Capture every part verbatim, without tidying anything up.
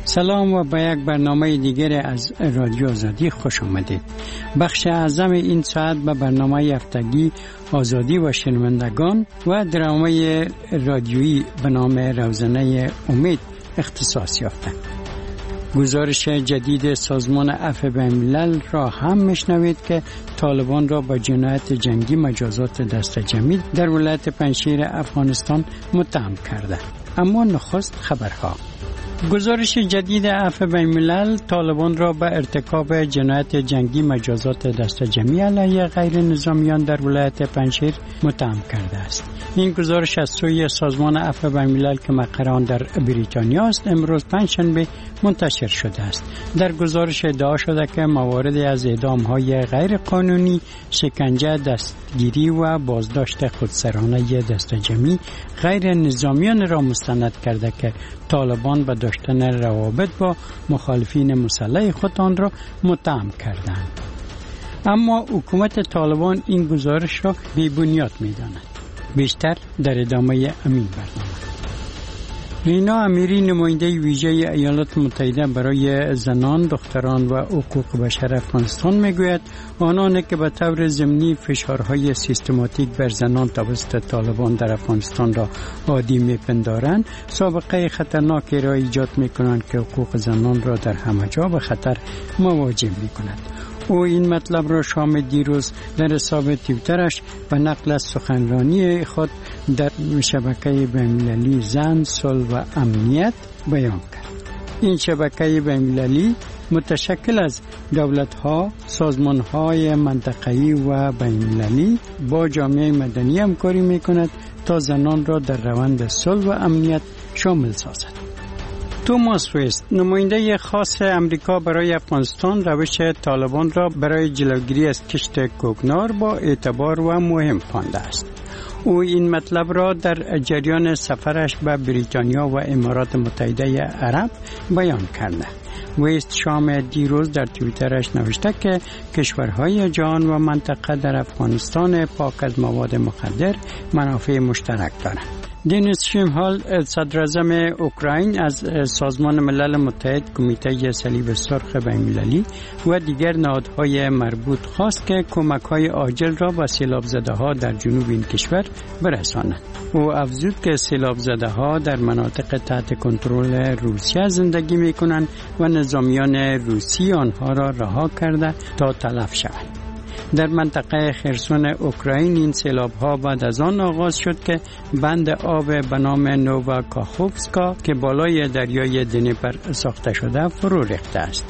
سلام و به یک برنامه دیگر از رادیو آزادی خوش آمدید. بخش اعظم این ساعت به برنامه هفتگی آزادی و شنوندگان و درامه رادیویی به نام روزنه امید اختصاص یافته. گزارش جدید سازمان عفو بین‌الملل را هم میشنوید که طالبان را با جنایت جنگی مجازات دست جمعی در ولایت پنجشیر افغانستان متهم کرده. اما نخست خبرها. گزارش جدید عفو بین‌الملل طالبان را به ارتکاب جنایت جنگی مجازات دست جمعی علیه غیر نظامیان در ولایت پنجشیر متهم کرده است. این گزارش از سوی سازمان عفو بین‌الملل که مقر آن در بریتانیا است امروز پنجشنبه منتشر شده است. در گزارش ادعا شده که مواردی از اعدام‌های غیر قانونی، شکنجه، دستگیری و بازداشت خودسرانه دست جمعی غیر نظامیان را مستند کرده که طالبان به داشتن روابط با مخالفین مسلح خود آن را متهم کردند. اما حکومت طالبان این گزارش را بی بنیاد می داند. بیشتر در ادامه همین برنامه. رینا امیری نماینده ویژه ایالات متحده برای زنان، دختران و حقوق بشر افغانستان میگوید آنانی که به طور ضمنی فشارهای سیستماتیک بر زنان توسط طالبان در افغانستان را عادی میپندارند سابقه خطرناکی را ایجاد میکنند که حقوق زنان را در همه جا به خطر مواجه میکند. او این مطلب را شام دیروز در حساب توییترش به نقل از سخنرانی خود در شبکه بین‌المللی زن، صلح و امنیت بیان کرد. این شبکه بین‌المللی متشکل از دولت‌ها، سازمان‌های منطقه‌ای و بین‌المللی با جامعه مدنی همکاری می‌کند تا زنان را در روند صلح و امنیت شامل سازد. توماس وست نماینده خاص امریکا برای افغانستان روش طالبان را برای جلوگیری از کشت کوکنار با اعتبار و مهم خوانده است. او این مطلب را در جریان سفرش به بریتانیا و امارات متحده عرب بیان کرده. وست شام دیروز در توییترش نوشته که کشورهای جهان و منطقه در افغانستان پاک از مواد مخدر منافع مشترک دارند. دینیس شیمهال صدراعظم اوکراین از سازمان ملل متحد، کمیته صلیب سرخ بین‌المللی و دیگر نهادهای مربوط خواست که کمک‌های عاجل را به سیلاب زده‌ها در جنوب این کشور برسانند. او افزود که سیلاب زده‌ها در مناطق تحت کنترل روسیه زندگی می‌کنند و نظامیان روسی آنها را رها کرده تا تلف شوند. در منطقه خرسون اوکراین این سیلاب‌ها بعد از آن آغاز شد که بند آب به نام نووا کاخوفسکا که بالای دریای دنیپر ساخته شده فرو ریخته است.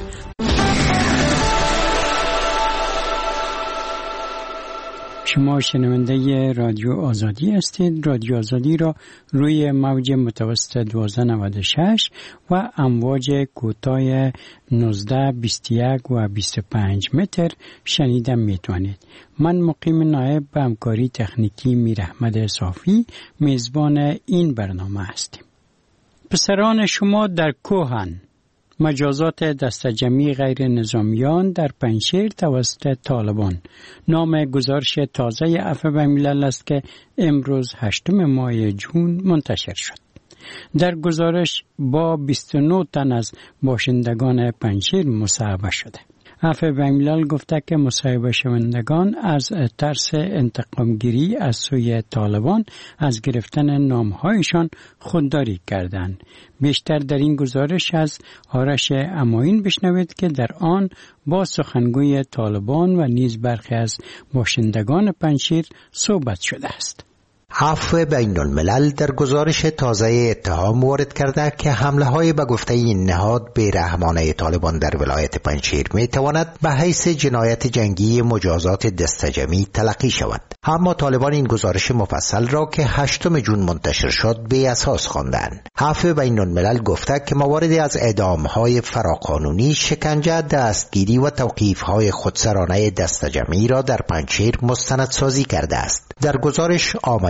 شما شنونده رادیو آزادی هستید. رادیو آزادی را روی موج متوسط دوازده نود و شش و امواج کوتاه نوزده، بیست و یک و بیست و پنج متر شنیدن میتوانید. من مقیم نایب به همکاری تکنیکی میر احمد صافی میزبان این برنامه هستیم. پسران شما در کوهن. مجازات دستجمعی غیر نظامیان در پنجشیر توسط طالبان نام گزارش تازه عفو بین‌الملل است که امروز هشتم ماه جون منتشر شد. در گزارش با بیست و نه تن از باشندگان پنجشیر مصاحبه شده. عفو بین‌الملل گفته که مصاحبه شوندگان از ترس انتقامگیری از سوی طالبان از گرفتن نامهایشان خودداری کردند. بیشتر در این گزارش از آرش اماین بشنوید که در آن با سخنگوی طالبان و نیز برخی از باشندگان پنجشیر صحبت شده است. عفو بین‌الملل در گزارش تازه اتهام وارد کرده که حمله های به گفته این نهاد بی‌رحمانه طالبان در ولایت پنجشیر می تواند به حیث جنایت جنگی مجازات دستجمعی تلقی شود. اما طالبان این گزارش مفصل را که هشتم جون منتشر شد بی اساس خواندند. عفو بین‌الملل گفته که مواردی از اعدام‌های فراقانونی، شکنجه، دستگیری و توقیف‌های خودسرانه دستجمعی را در پنجشیر مستندسازی کرده است. در گزارش آمده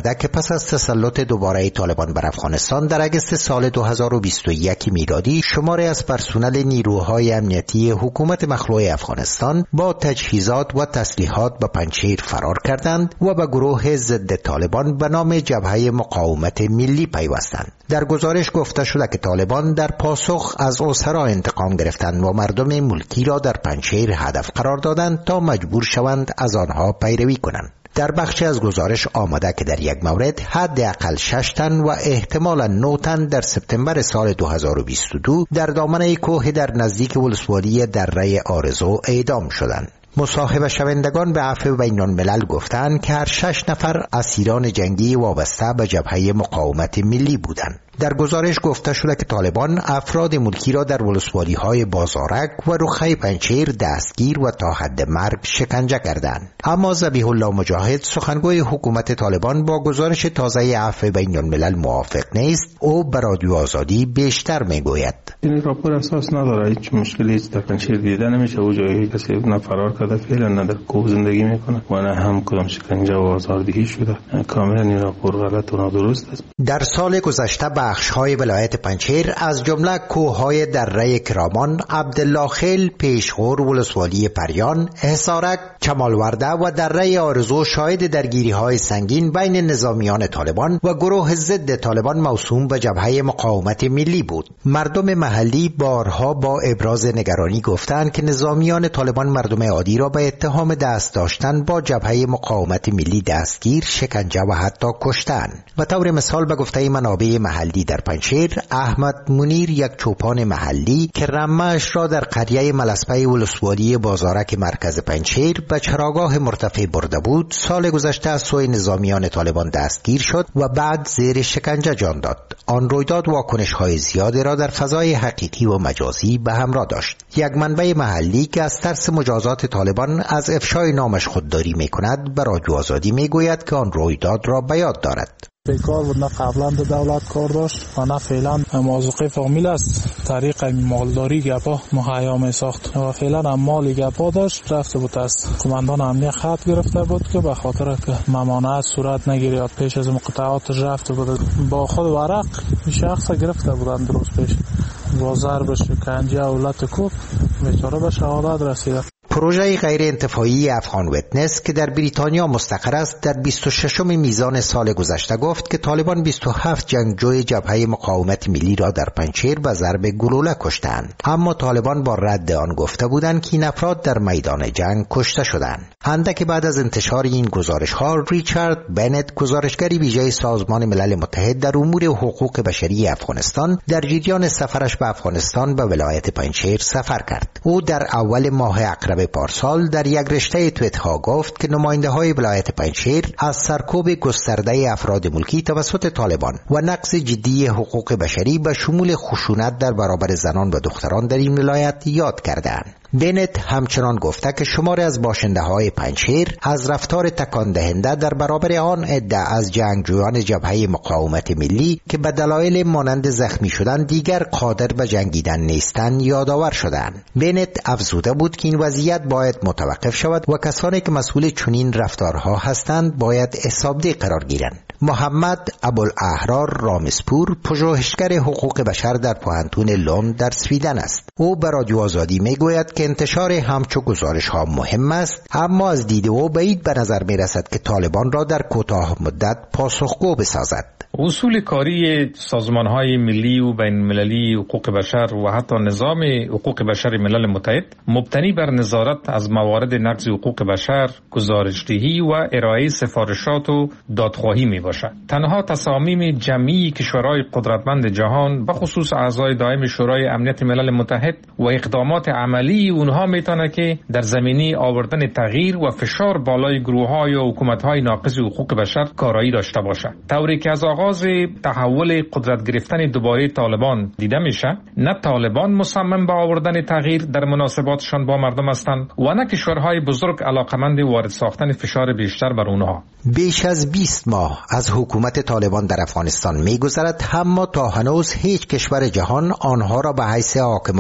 آمده که پس از تسلط دوباره طالبان بر افغانستان در اگست سال دو هزار و بیست و یک میلادی شماری از پرسنل نیروهای امنیتی حکومت مخلوع افغانستان با تجهیزات و تسلیحات به پنجشیر فرار کردند و به گروه ضد طالبان به نام جبهه مقاومت ملی پیوستند. در گزارش گفته شده که طالبان در پاسخ از اسرا انتقام گرفتند و مردم ملکی را در پنجشیر هدف قرار دادند تا مجبور شوند از آنها پیروی کنند. در بخشی از گزارش آمده که در یک مورد حداقل شش تن و احتمالاً نه تن در سپتامبر سال دو هزار و بیست و دو در دامنه کوه در نزدیک ولسوالی دره آرزو اعدام شدند. مصاحبه شوندگان به عفو بین الملل گفتند که هر شش نفر اسیران جنگی وابسته به جبهه مقاومت ملی بودند. در گزارش گفته شده که طالبان افراد ملکی را در ولسوالی‌های بازارک و رخه پنجشیر دستگیر و تا حد مرگ شکنجه کردند. اما ذبیح الله مجاهد سخنگوی حکومت طالبان با گزارش تازه عفو بین الملل موافق نیست. او به رادیو آزادی بیشتر میگوید: این راپور اساس نداره، هیچ مشکلی هیچ در پنجشیر دیده نمیشه. او جایی کسی نه فرار کرده، فعلا نه در کوه زندگی میکنه و نه هم کدام شکنجه و آزاردهی شده. کاملا این راپور غلط و نادرست است. در سال گذشته بخش‌های ولایت پنجشیر از جمله کوه‌های دره کرامان، عبدالله خیل، پیشخور، ولسوالی پریان، حصارک، چمالورده و دره آرزو شاهد درگیری‌های سنگین بین نظامیان طالبان و گروه ضد طالبان موسوم به جبهه مقاومت ملی بود. مردم محلی بارها با ابراز نگرانی گفتند که نظامیان طالبان مردم عادی را به اتهام دست داشتن با جبهه مقاومت ملی دستگیر، شکنجه و حتی کشتند. و طور مثال به گفته منابع محلی در پنجشیر، احمد منیر، یک چوپان محلی که رمه‌اش را در قریه ملسپه ولسوالی بازارک مرکز پنجشیر به چراگاه مرتفع برده بود، سال گذشته از سوی نظامیان طالبان دستگیر شد و بعد زیر شکنجه جان داد. آن رویداد واکنش‌های زیادی را در فضای حقیقی و مجازی به همراه داشت. یک منبع محلی که از ترس مجازات طالبان از افشای نامش خودداری می‌کند، به رادیو آزادی می‌گوید که آن رویداد را به یاد دارد. بیکار بود، نه قبلا به دولت کار داشت و نه فعلا موضوع فامیل است. طریق مالداری گپا مهیا می ساخت و فعلا هم مال گپا داشت. رفته بود از کماندان امنیت خط گرفته بود که به خاطر که ممانعت صورت نگیرد پیش از مقطعات رفته بود با خود ورق شخص گرفته بودند درست پیش با ضرب شکنجه اولت کوب بیچاره به شهادت رسیده. پروژه غیر انتفاعی افغان ویتنس که در بریتانیا مستقر است در بیست و ششم میزان سال گذشته گفت که طالبان بیست و هفت جنگجوی جبهه مقاومت ملی را در پنجشیر به ضرب گلوله کشتند. اما طالبان با رد آن گفته بودند که این افراد در میدان جنگ کشته شدند. اندک بعد از انتشار این گزارش ها، ریچارد بنت، گزارشگری ویژه سازمان ملل متحد در امور حقوق بشری افغانستان، در جریان سفرش به افغانستان به ولایت پنجشیر سفر کرد. او در اول ماه اکتبر پارسال در یک رشته توییت ها گفت که نماینده های ولایت پنجشیر از سرکوب گسترده افراد ملکی توسط طالبان و نقض جدی حقوق بشری به شمول خشونت در برابر زنان و دختران در این ولایت یاد کردند. بنت همچنان گفته که شماری از باشنده های پنجشیر از رفتار تکان دهنده در برابر آن عده از جنگجویان جبهه مقاومت ملی که به دلایل مانند زخمی شدن دیگر قادر به جنگیدن نیستند یادآور شدند. بنت افزوده بود که این وضعیت باید متوقف شود و کسانی که مسئول چنین رفتارها هستند باید حسابدهی قرار گیرند. محمد ابوالاحرار رامسپور، پژوهشگر حقوق بشر در پوهنتون لوند در سویدن است. او به رادیو آزادی میگوید که انتشار همچو گزارش ها مهم است، اما از دید او بعید به نظر می رسد که طالبان را در کوتاه مدت پاسخگو بسازد. اصول کاری سازمان‌های ملی و بین‌المللی حقوق بشر و حتی نظام حقوق بشر ملل متحد مبتنی بر نظارت از موارد نقض حقوق بشر، گزارش‌دهی و ارائه سفارشات و دادخواهی میباشد. تنها تصامیم جمعی کشورهای قدرتمند جهان، به خصوص اعضای دائم شورای امنیت ملل متحد و اقدامات عملی اونها میتونه که در زمینه آوردن تغییر و فشار بالای گروه‌های و حکومت‌های ناقض حقوق بشر کارایی داشته باشد. طوری که از آغاز تحول قدرت گرفتن دوباره طالبان دیده میشه، نه طالبان مصمم به آوردن تغییر در مناسباتشان با مردم هستند و نه کشورهای بزرگ علاقمند وارد ساختن فشار بیشتر بر اونها. بیش از بیست ماه از حکومت طالبان در افغانستان میگذرد، اما تا هنوز هیچ کشور جهان آنها را به حیث حاکمان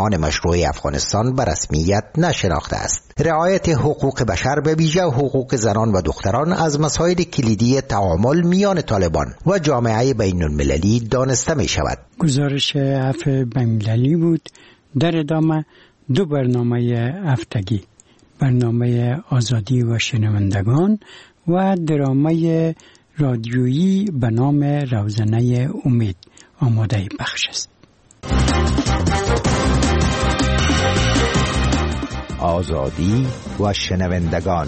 پارلمان مشروع افغانستان به رسمیت نشناخته است. رعایت حقوق بشر به ویژه حقوق زنان و دختران از مسائل کلیدی تعامل میان طالبان و جامعه بین المللی دانسته می شود. گزارش عفو بین‌المللی بود. در ادامه دو برنامه هفتگی، برنامه آزادی و شنوندگان و درامه رادیویی به نام روزنه امید آماده بخش است. آزادی و شنوندگان.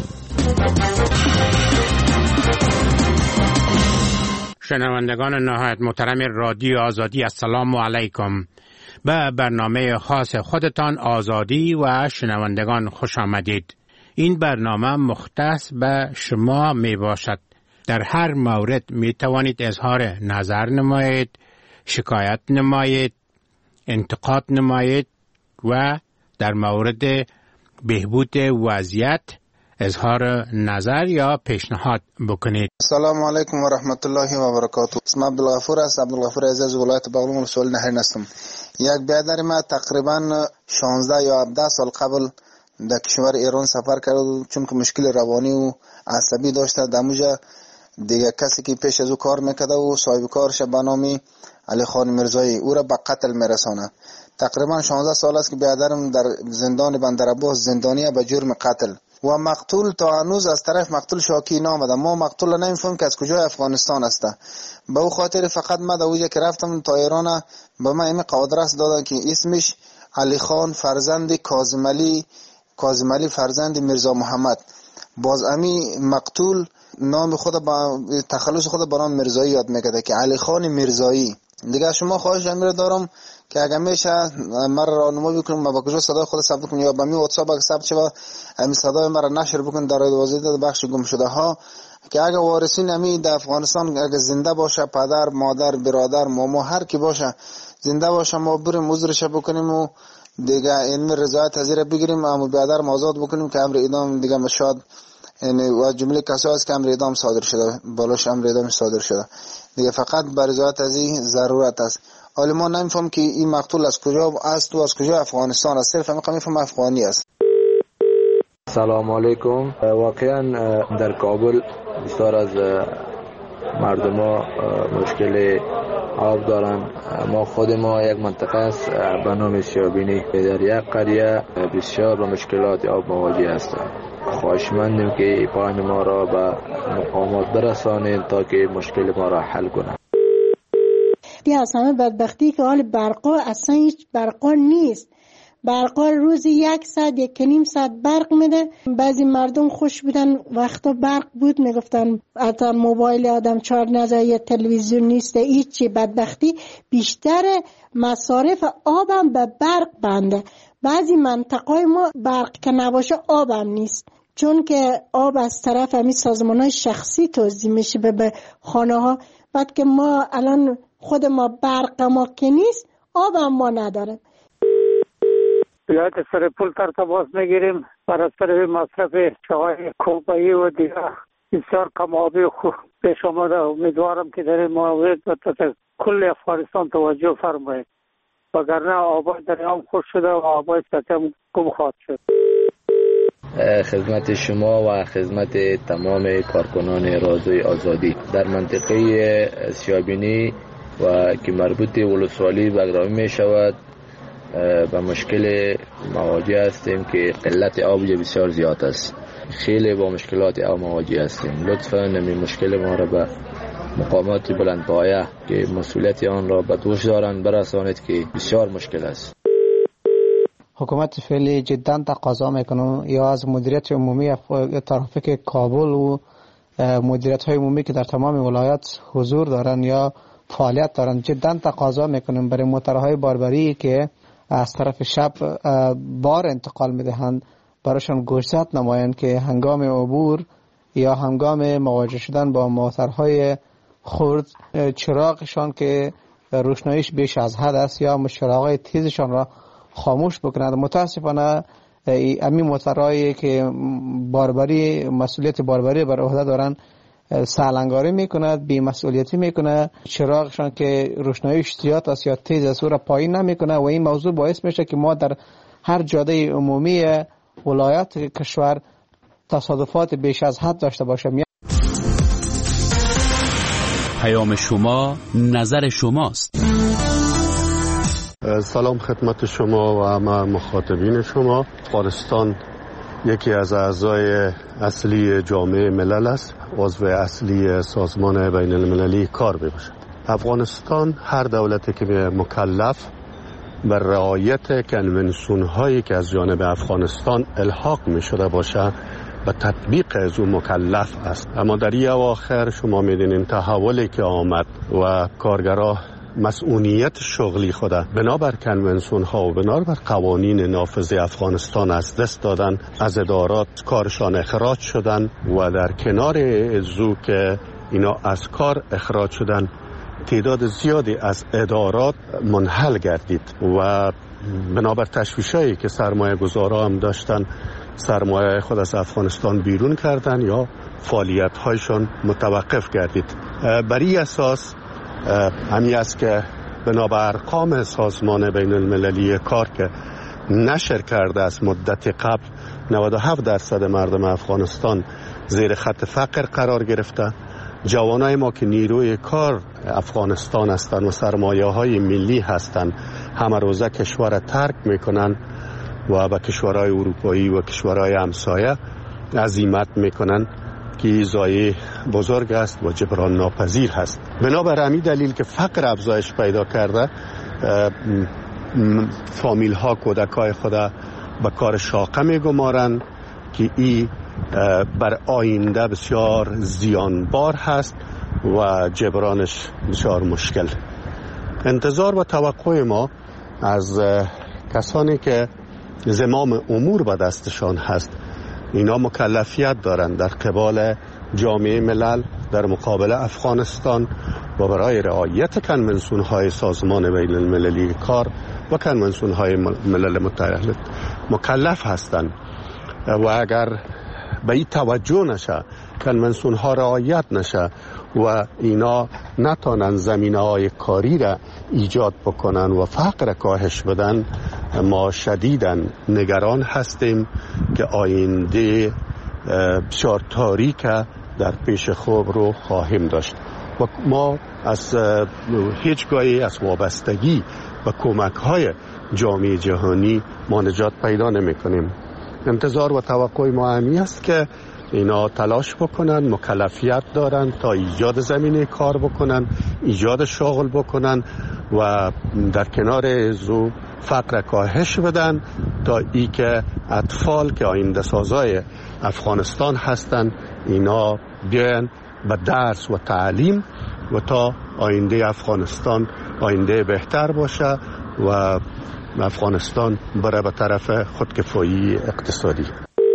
شنوندگان نهایت محترم رادیو آزادی، السلام علیکم. به برنامه خاص خودتان آزادی و شنوندگان خوش آمدید. این برنامه مختص به شما می باشد. در هر مورد می توانید اظهار نظر نمایید، شکایت نمایید، انتقاد نمایید و در مورد بهبود وضعیت اظهار نظر یا پیشنهاد بکنید. السلام علیکم و رحمت الله و برکاته. اسم عبدالغفور است. عبدالغفور عزیز، ولایت بغلان، ولسوالی نهرین هستم. یک برادر ما تقریبا شانزده یا هفده سال قبل در کشور ایران سفر کرد، چون که مشکل روانی و عصبی داشته. دموجا دیگه کسی که پیش از او کار میکرده و صاحب کارش به نام علی خان میرزایی او را به قتل میرسانه. تقریبا شانزده سال است که برادرم در زندان بندرعباس زندانیه به جرم قتل و مقتول تا هنوز از طرف مقتول شاکی نامده. ما مقتول نمیفهمیم که از کجای افغانستان است. به او خاطر فقط ما در اوجه که رفتم تا ایران به ما این قادرس دادن که اسمش علی خان فرزند کاظم علی کاظم علی فرزند میرزا محمد. باز امی مقتول نام خود با تخلص خود به نام میرزایی یاد میکرده که علی خان میرزایی. دیگه شما خواهش امیر دارم که اگر میشه مرا راهنمایی بکنم ما با کجا صدای خود ثبت کنم یا با می واتساپ اگه ثبت شه همین صدای مرا نشر بکن در واسطه بخش گم شده ها، که اگه وارثین امی در افغانستان اگه زنده باشه، پدر مادر برادر ماما هر کی باشه زنده باشه، ما بریم عذرش بکنیم و دیگه این رضایت از زیر بگیریم، اما برادر آزاد بکنیم که امر اعدام دیگه مشاد یعنی و جمله کسایی است که امر اعدام صادر شده بالاش امر اعدام صادر شده دیگه فقط بر رضایت از این ضرورت است. حالا ما نمیفهم که این مقتول از کجا است و از کجا افغانستان است، صرف همین میفهم افغانی است. سلام علیکم. واقعا در کابل بسیار از مردم ها مشکل آب دارن. ما خود ما یک منطقه است به نام سیابینی در یک قریه بسیار با مشکلات آب مواجه هستند. خواهشمندیم که پایین ما را به مقامات برسانید تا که مشکل ما را حل کنند. دی از همه بدبختی که حال برقا اصلا هیچ برقا نیست. برقا روزی یک ساعت یک نیم ساعت برق میده. بعضی مردم خوش بودن وقتا برق بود میگفتن حتی موبایل آدم چارج نزد یا تلویزیون نیست. هیچی بدبختی بیشتر مصارف آبم به برق بنده. بعضی منطقه ما برق که نباشه آبم نیست، چون که آب از طرف همین سازمان‌های شخصی توزیع میشه به خانه ها. بعد که ما الان خود ما برق ما که نیست، آب هم ما نداریم. ولایت سرپول ترتباس میگیریم برای سر مصرف چای کوبایی و دیگه بسیار کم آبی خوب پیش آمده. امیدوارم که در این مورد کل افغانستان توجه فرمایید، وگرنه آبای دریام خوش شده و آبای سطح هم گم خواهد شد. خدمت شما و خدمت تمام کارکنان رادیوی آزادی در منطقه سیابینی و که مربوط ولسوالی بغرامی می شود با مشکل مواجه هستیم که قلت آب بسیار زیاد است. خیلی با مشکلات آب مواجه هستیم. لطفاً این مشکل ما را به مقامات بلندپایه که مسئولیت آن را به دوش دارند برسانید که بسیار مشکل است. حکومت فعلی جدا تقاضا میکنه یا از مدیریت عمومی ترافیک کابل و مدیریت های عمومی که در تمام ولایت حضور دارن یا فعالیت دارن، جدا تقاضا میکنیم برای موتورهای باربری که از طرف شب بار انتقال میدهند براشون گوشزد نمایند که هنگام عبور یا هنگام مواجه شدن با موتورهای خرد چراغشان که روشناییش بیش از حد است یا چراغهای تیزشان را خاموش بکنند. متاسفانه همین موتورهایی که باربری مسئولیت باربری بر عهده دارند سالنگاری میکند، بی‌مسئولیتی میکنه، چراغشان که روشناییش زیاد است یا تیز است او را پایین نمیکنه و این موضوع باعث میشه که ما در هر جاده عمومی ولایت کشور تصادفات بیش از حد داشته باشیم. پیام شما نظر شماست. سلام خدمت شما و همه مخاطبین شما. افغانستان یکی از اعضای اصلی جامعه ملل است، عضو اصلی سازمان بین المللی کار میباشد. افغانستان هر دولتی که مکلف بر رعایت کنونسیون هایی که از جانب افغانستان الحاق می شده باشه به تطبیق از اون مکلف است. اما در این اواخر شما میدونین تحولی که آمد و کارگرها مسئولیت شغلی خود بنابر کنونسیون ها و بنابر قوانین نافذ افغانستان از دست دادن، از ادارات کارشان اخراج شدن و در کنار ازو که اینا از کار اخراج شدن تعداد زیادی از ادارات منحل گردید و بنابر تشویشایی که سرمایه گذارا هم داشتن سرمایه خود از افغانستان بیرون کردن یا فعالیت هایشان متوقف گردید. بر این اساس همی است که بنابر ارقام سازمان بین المللی کار که نشر کرده از مدت قبل نود و هفت درصد مردم افغانستان زیر خط فقر قرار گرفته. جوانای ما که نیروی کار افغانستان هستند و سرمایه های ملی هستند همه روزه کشور ترک میکنن و به کشورهای اروپایی و کشورهای همسایه عزیمت میکنن که ضایعه بزرگ است و جبران ناپذیر هست. بنابر همین دلیل که فقر افزایش پیدا کرده فامیل ها کودکای خدا به کار شاقه میگمارند که این بر آینده بسیار زیانبار هست و جبرانش بسیار مشکل. انتظار و توقع ما از کسانی که زمام امور به دستشان هست اینا مکلفیت دارند در قبال جامعه ملل در مقابل افغانستان و برای رعایت کنونسیون های سازمان بین المللی کار و کنونسیون های ملل متحد مکلف هستند و اگر به این توجه نشه، کنونسیون ها رعایت نشه و اینا نتانن زمینه های کاری را ایجاد بکنن و فقر کاهش بدن، ما شدیداً نگران هستیم که آینده بسیار تاریک در پیش خوب رو خواهیم داشت و ما از هیچگاهی از وابستگی و کمک های جامعه جهانی ما نجات پیدا نمی کنیم. انتظار و توقع ما همی است که اینا تلاش بکنن، مکلفیت دارن تا ایجاد زمینه کار بکنن، ایجاد شغل بکنن و در کنار ازو فقر کاهش بدن تا ای که اطفال که آینده سازای افغانستان هستن اینا بیان به درس و تعلیم و تا آینده افغانستان آینده بهتر باشه و افغانستان بره به طرف خودکفایی اقتصادی.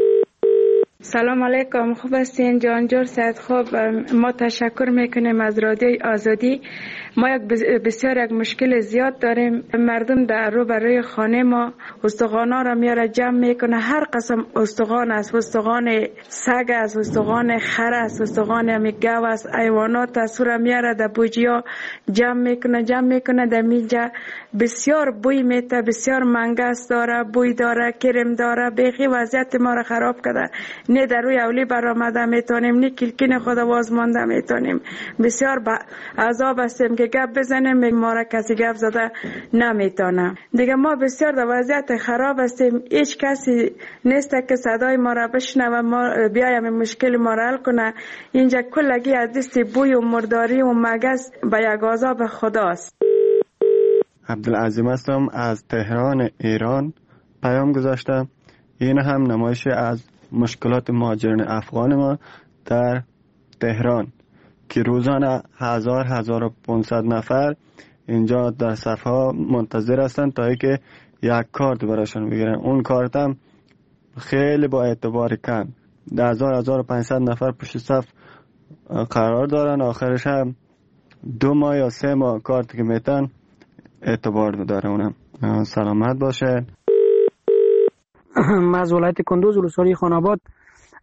سلام علیکم، خوب هستین؟ جانجور سید خوب. ما تشکر میکنیم از رادیوی آزادی. ما یک بسیار یک مشکل زیاد داریم. مردم در رو برای خانه ما استخوانا را میاره جمع میکنه. هر قسم استخوان است، استخوان سگ است، استخوان خر است، استخوان همی گاو است، حیوانات است، را میاره در بوجیا جمع میکنه جمع میکنه در میجا. بسیار بوی میته، بسیار منگس داره، بوی داره، کرم داره. بیخی وضعیت ما را خراب کرده. نه در روی اولی برآمده میتونیم، نه کلکین خود آواز مانده میتونیم. بسیار با عذاب هستیم که گپ بزنیم، ما را کسی گپ زده نمیتونه. دیگه ما بسیار در وضعیت خراب هستیم. هیچ کسی نیست که صدای ما را بشنوه و ما بیایم مشکل ما را حل کنه. اینجا کلگی از دست بوی و مرداری و مگس به یک عذاب خداست. عبدالعظیم هستم از تهران ایران. پیام گذاشتم. این هم نمایش از مشکلات مهاجرین افغان ما در تهران که روزانه هزار هزار و پانصد نفر اینجا در صف ها منتظر هستند تا اینکه یک کارت براشون بگیرن. اون کارت هم خیلی با اعتبار کم، هزار هزار و پانصد نفر پشت صف قرار دارن. آخرش هم دو ماه یا سه ماه کارت که میتن اعتبار داره. اونم سلامت باشه. من از ولایت کندوز ولسوالی خاناباد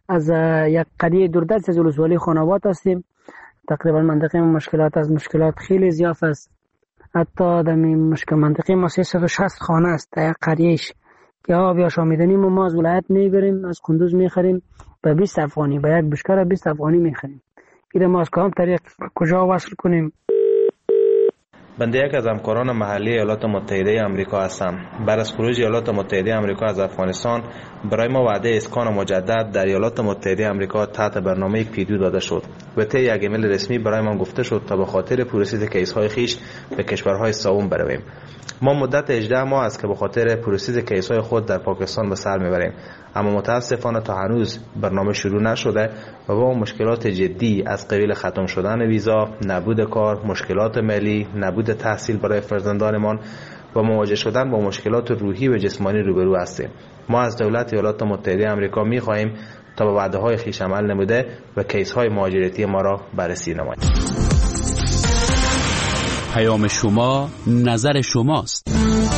از یک قریه دوردست از ولسوالی خانوات هستیم. تقریبا منطقه ما مشکلات از مشکلات خیلی زیاد است. حتی در مشکل منطقه ما سیصد و شصت خانه است در یک قریهش که آب یا شامیدنی ما از ولایت میبریم، از کندوز میخریم به بیست افغانی، به یک بشکر بیست افغانی میخریم. این ما از کدام طریق کجا وصل کنیم؟ بنده یک از همکاران محلی ایالات متحده آمریکا هستم. بعد از خروج ایالات متحده آمریکا از افغانستان برای ما وعده اسکان مجدد در ایالات متحده آمریکا تحت برنامه پیدو داده شد و طی یک ایمیل رسمی برای ما گفته شد تا به خاطر پروسس کیس‌های خیش به کشورهای سوم برویم. ما مدت هجده ماه است که به خاطر پروسس کیس‌های خود در پاکستان به سر میبریم، اما متاسفانه تا هنوز برنامه شروع نشده و با مشکلات جدی از قبیل ختم شدن ویزا، نبود کار، مشکلات مالی، نبود تحصیل برای فرزندانمان و مواجه شدن با مشکلات روحی و جسمانی روبرو هستیم. ما از دولت ایالات متحده آمریکا می‌خواهیم تا به وعده‌های خویش عمل نموده و کیس‌های مهاجرتی ما را بررسی نماید. پیام شما نظر شماست.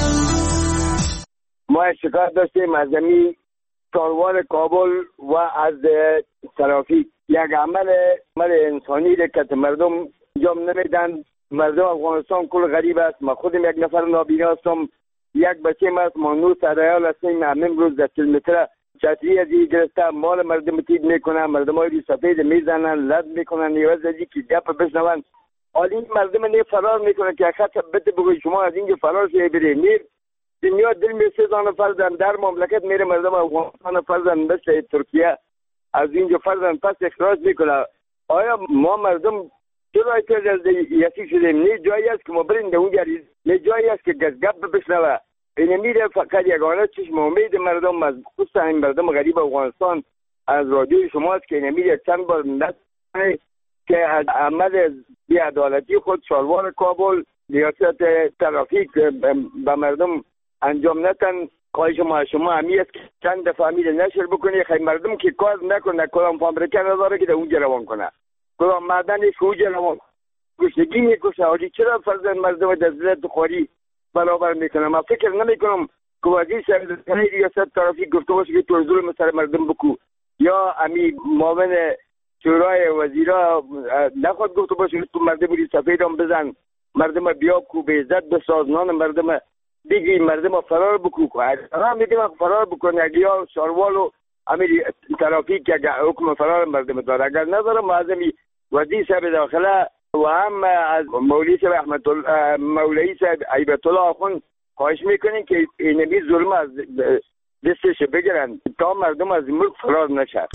ما شکایت داشتیم از زمین کاروان کابل و از ترافیک. یک عمل عمل انسانی را که مردم انجام نمیدن. مردم افغانستان کل غریب است. ما خودم یک نفر نابینا هستم، یک بچه ما است، ما نو سرایال هستیم. همین روز در کیلومتر چتری از این گرفته مال مردم تید میکنن، مردم های سفید میزنن، لد میکنن، نیوز از این که گپ بشنون. حالی مردم نه فرار میکنن که خط بده بگوی شما از اینجا فرار شده برید. میر دنیا دل می سیزان فرزن در مملکت میره، مردم افغانستان فرزن مثل ترکیه از اینجا فرزن پس اخراج میکنه. آیا ما مردم چرا از یسی شدیم؟ نه جایی است که ما بریم در اونجا، نه جایی است که گپ بشنوه. این میره فقط یگانه چشم امید مردم از خصوصا این مردم غریب افغانستان از رادیوی شماست که این میره چند بار نتونه که از عمل بی‌عدالتی خود شالوار کابل ریاست ترافیک به مردم انجام نتن. خواهش ما شما همی است که چند دفعه میره نشر بکنی خیلی مردم که کار نکنه، کدام فابریکه نداره که در اونجا روان کنه، کدام معدنش که اونجا روان گشنگی میکشه. حالی چرا فرزند مردم در ذلت خواری برابر میکنه؟ من فکر نمیکنم که وزیر صاحب ریاست ترافیک گفته باشه که تو ظلم سر مردم بکو، یا امی معاون شورای وزیرا نخواد گفته باشه تو مردم ری سفید هم بزن، مردم بیا کو به عزت بساز، نان مردم دیگه مردم فرار بکو. هم میگه فرار بکنه اگه یا شاروال و امیر ترافیک که حکم فرار مردم داره، اگر نداره معظمی وزیر صاحب داخله و هم از مولوی صاحب احمد الله مولوی صاحب ایبت الله آخوند خواهش میکنین که این بی ظلم از دستش بگیرن تا مردم از ملک فرار نشه.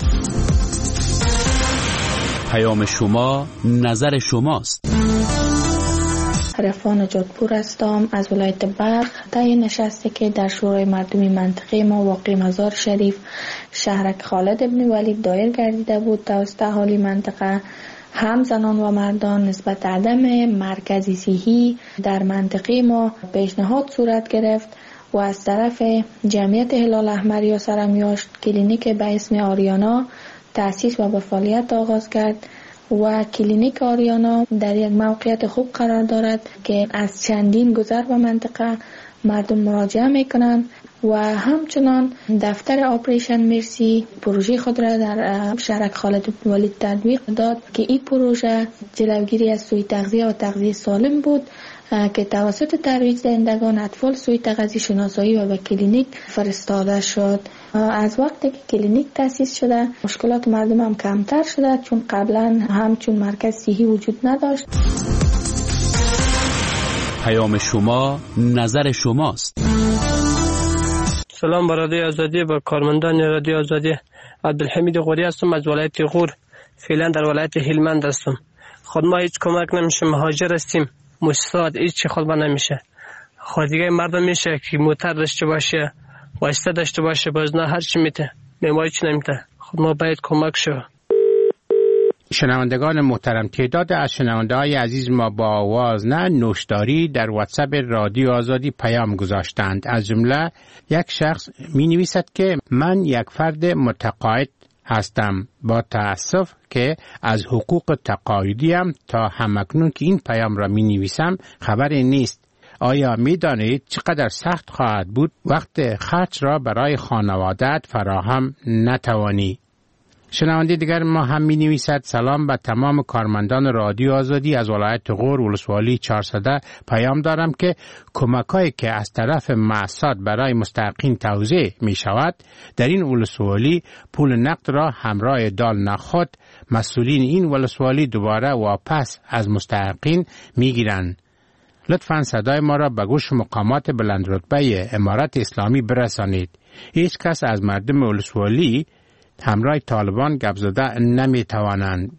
پیام شما نظر شماست. عرفان جادپور هستم از ولایت بلخ. طی نشستی که در شورای مردمی منطقه ما واقع مزار شریف شهرک خالد ابن ولید دایر گردیده بود توسط اهالی منطقه، هم زنان و مردان نسبت عدم مرکزی صحی در منطقه ما پیشنهاد صورت گرفت و از طرف جمعیت هلال احمر یا سرمیاشت کلینیک به اسم آریانا تأسیس و به فعالیت آغاز کرد و کلینیک آریانا در یک موقعیت خوب قرار دارد که از چندین گذر و منطقه مردم مراجعه میکنند و همچنان دفتر آپریشن مرسی پروژه خود را در شهرک خالد بن ولید تطبیق داد که این پروژه جلوگیری از سوء تغذیه و تغذیه سالم بود که توسط ترویج دهندگان اطفال سوء تغذیه شناسایی و به کلینیک فرستاده شد. از وقتی که کلینیک تأسیس شده مشکلات مردم هم کمتر شده، چون قبلا همچون مرکز صحی وجود نداشت. پیام شما نظر شماست. سلام برادر آزادی، با کارمندان رادیو آزادی. عبدالحمید غوری هستم از ولایت غور، فعلا در ولایت هلمند هستم. خود ما هیچ کمک نمیشه، مهاجر هستیم، مستعد هیچ خود با نمیشه. خود دیگه مردم میشه که موتر داشته باشه، واسطه داشته باشه، باز نه هر چی میته، میمایی چی نمیته. خود ما باید کمک شو. شنوندگان محترم، تعداد از شنونده های عزیز ما با آواز نه نوشداری در واتساپ رادیو آزادی پیام گذاشتند. از جمله یک شخص می نویسد که من یک فرد متقاعد هستم، با تأسف که از حقوق تقاعدیم تا همکنون که این پیام را می نویسم خبری نیست. آیا می دانید چقدر سخت خواهد بود وقت خرج را برای خانواده‌ات فراهم نتوانی؟ شنونده دیگر ما هم می نویسد سلام به تمام کارمندان رادیو آزادی از ولایت غور ولسوالی چهارصده پیام دارم که کمکایی که از طرف مؤسسات برای مستحقین توزیع می شود در این ولسوالی پول نقد را همراه دال نخود مسئولین این ولسوالی دوباره واپس از مستحقین می گیرند. لطفاً صدای ما را به گوش مقامات بلندرتبه امارت اسلامی برسانید. هیچ کس از مردم ولسوالی همراه طالبان گپ زده نمی توانند.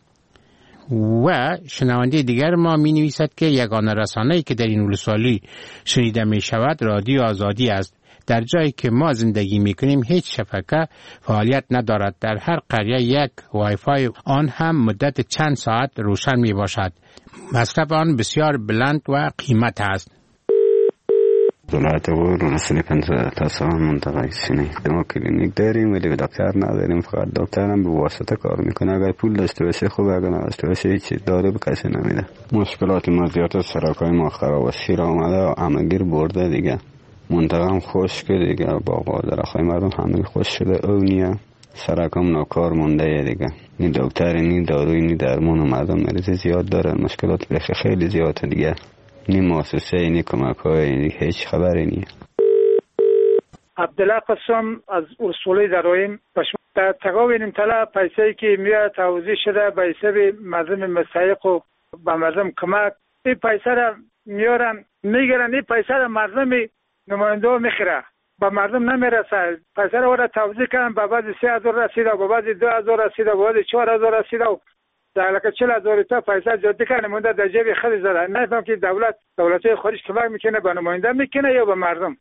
و شنونده دیگر ما می نویسد که یگانه رسانه‌ای که در این ولسوالی شنیده می شود رادیو آزادی است. در جایی که ما زندگی می کنیم هیچ شبکه فعالیت ندارد. در هر قریه یک وای فای آن هم مدت چند ساعت روشن می باشد. مصرف آن بسیار بلند و قیمت است. ولایت غور ولسوالی پنجاه تا سال منطقه سینی ما کلینیک داریم ولی دکتر نداریم، فقط دکتر هم به واسطه کار میکنه. اگر پول داشته باشه خوب، اگر نداشته باشه هیچ داره به کسی نمیده. مشکلات ما زیاد است، سرکای ما خراب است، شیر آمده و همگیر برده دیگه. منطقه هم خشک دیگه، باغ درختای مردم همه خشک شده، او نیه سرکم ناکار مونده دیگه. نی دکتر نی داروی نی درمان و مردم مریض زیاد دارن، مشکلات بخی خیلی زیاده دیگه. نی مؤسسه نی کمک های هیچ خبری نی. عبدالله قسم از ولسوالی درایم در تقاوین طلا پیسه‌ای که میاد توزیع شده به حساب مردم مستحق و به مردم کمک، این پیسه را میارن میگیرن، این پیسه را مردم نماینده میخره، به مردم نمیرسه. پیسه را وارد توزیع کردن، به بعضی سه هزار رسیده، به بعضی دو هزار رسیده، به بعضی چهار هزار رسیده و در لکه چهل هزار تا پیسه جدی کنه مونده در جیب خیلی زده. نفهم که دولت دولت‌های خارج کمک میکنه به نماینده میکنه یا به مردم.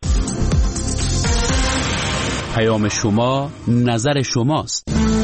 پیام شما نظر شماست.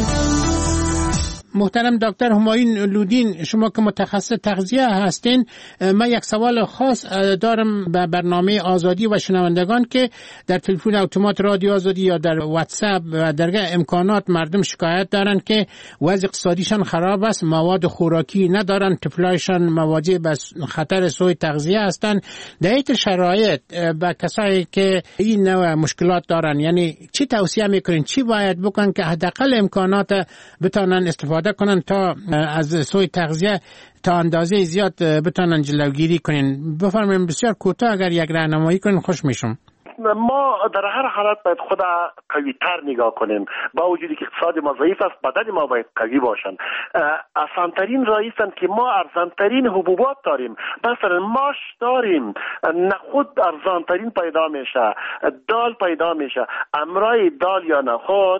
محترم دکتر همایون لودین، شما که متخصص تغذیه هستین، من یک سوال خاص دارم به برنامه آزادی و شنوندگان که در تلفن اتومات رادیو آزادی یا در واتساپ و درگاه امکانات مردم شکایت دارن که وضع اقتصادیشان خراب است، مواد خوراکی ندارن، طفلایشان مواجه به خطر سوء تغذیه هستند. در این شرایط به کسایی که این نوع مشکلات دارن، یعنی چی توصیه میکنین، چی باید بکنن که حداقل امکانات بتونن استفاده کنن تا از سوء تغذیه تا اندازه زیاد بتونن جلوگیری کنین؟ بفرمایید بسیار کوتاه اگر یک راهنمایی کنین خوش میشم. ما در هر حالت باید خود قوی تر نگاه کنیم، با وجودی که اقتصاد ما ضعیف است بدن ما باید قوی باشن. آسانترین راه است که ما ارزانترین حبوبات داریم، مثلا ماش داریم، نخود ارزانترین پیدا میشه، دال پیدا میشه، امرای دال یا نخود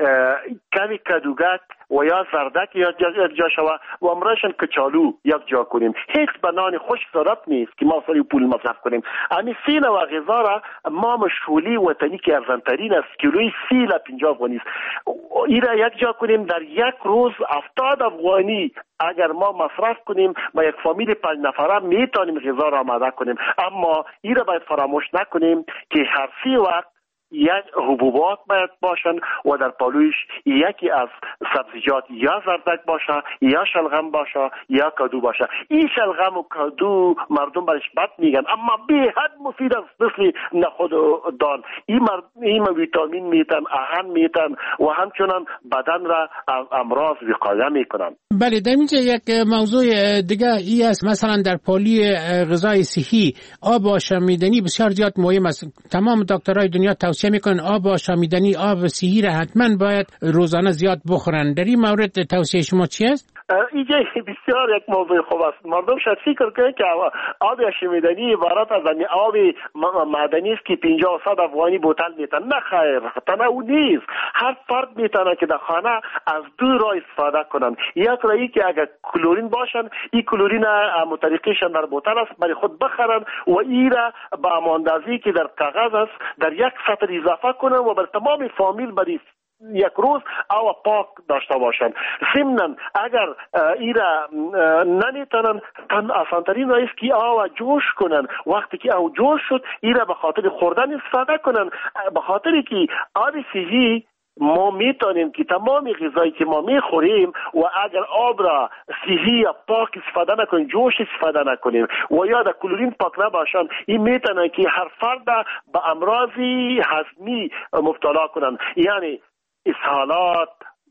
کمی کدوگک و یا زردک یا جا شوه و امرایشان کچالو یک جا کنیم. هیچ بنان خشک ضرورت نیست که ما سری پول مصرف کنیم. امی سیل و غذا را ما مشغولی وطنی که ارزانترین است، کیلوی سیل پنجاه افغانی است، این را یک جا کنیم در یک روز هفتاد افغانی اگر ما مصرف کنیم با یک فامیل پنج نفره میتونیم غذا را آماده کنیم. اما این را باید فراموش نکنیم که هر سی وقت یک حبوبات باید باشن و در پالویش یکی از سبزیجات یا زردک باشه یا شلغم باشه یا کدو باشه. این شلغم و کدو مردم برش بد میگن اما به حد مفید است، مثل نخود و دال. این مرد... این ویتامین میتن، آهن میتن و همچنان بدن را از امراض وقایه میکنن. بله، در اینجا یک موضوع دیگه ای است، مثلا در پالی غذای صحی آب آشامیدنی بسیار زیاد مهم است. تمام دکترای دنیا توصیه میکنن آب آشامیدنی، آب صحی را حتما باید روزانه زیاد بخورن. در این مورد توصیه شما چی است؟ اینجا بسیار یک موضوع خوب است. مردم شاید فکر کنن که آب آشامیدنی عبارت از آب معدنی است که پنجاه و صد افغانی بوتل میتن. نه خیر، تنها او نیست. هر فرد میتونه که در خانه از دو راه استفاده کنن. یک راهی که اگر کلورین باشن، این کلورین متریقیشان در بوتل است برای خود بخرن و این را با اماندازی که در کاغذ است در یک سطر اضافه کنن و بر تمام فامیل برای یک روز او پاک داشته باشن. ضمناً اگر ایرا نمیتونن تن آسانترین راه است که او جوش کنن. وقتی که او جوش شد ایرا به خاطر خوردن استفاده کنن، به خاطر که آب صحی ما میتونیم که تمام غذایی که ما میخوریم و اگر آب را صحی یا پاک استفاده نکنیم، جوش استفاده نکنیم و یا در کلورین پاک نباشن، این میتونه که هر فرد به امراضی هضمی مبتلا کنن، یعنی اسهالات،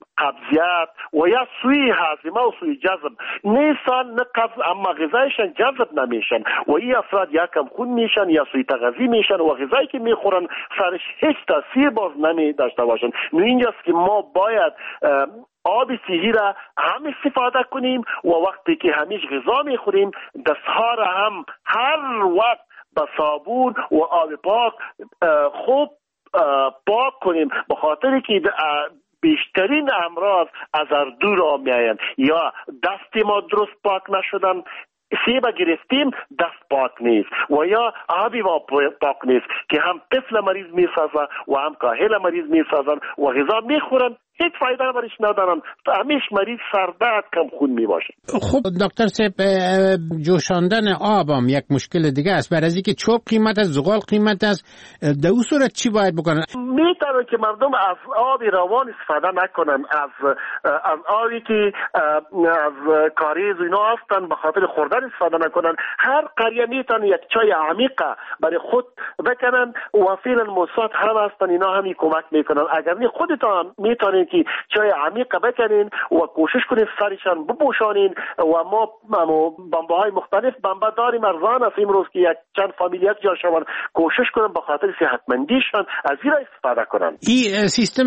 قبضیت و یا سوی هاضمه و سوی جذب نیستن، نه قبض اما غذایشان جذب نمیشن و این افراد یا کم خون میشن یا سوی تغذیه میشن و غذایی که میخورن سرش هیچ تاثیر باز نمی داشته باشن. نو اینجاست که ما باید آب صحی را هم استفاده کنیم و وقتی که همیش غذا میخوریم دستها را هم هر وقت با صابون و آب پاک خوب پاک کنیم، به خاطر که بیشترین امراض از دور را میآیند. یا دست ما درست پاک نشدن، سیب گرفتیم دست پاک نیست و یا آبی ما پاک نیست که هم طفل مریض میسازن و هم کاهل مریض میسازن و غذا میخورن هیچ فایده برش ندارن، همیش مریض سردرد کم خون می باشه. خب دکتر صاحب، جوشاندن آب هم یک مشکل دیگه است. برای از اینکه چوب قیمت است، زغال قیمت است، در اون صورت چی باید بکنن؟ میتونه که مردم از آب روان استفاده نکنن، از از آبی که از کاریز و اینا هستن به خاطر خوردن استفاده نکنن. هر قریه میتونه یک چای عمیق برای خود بکنن و فعلا موساد هم هستن، اینا هم کمک میکنن. اگر نه خودتان میتونید که چای عمیق بکنین و کوشش کنید سرشان بپوشانین و ما بمبه های مختلف بمبه داریم، ارزان است امروز که یک چند فامیل یک جا شون، کوشش کنن به خاطر صحتمندیشان از این استفاده کنن. این سیستم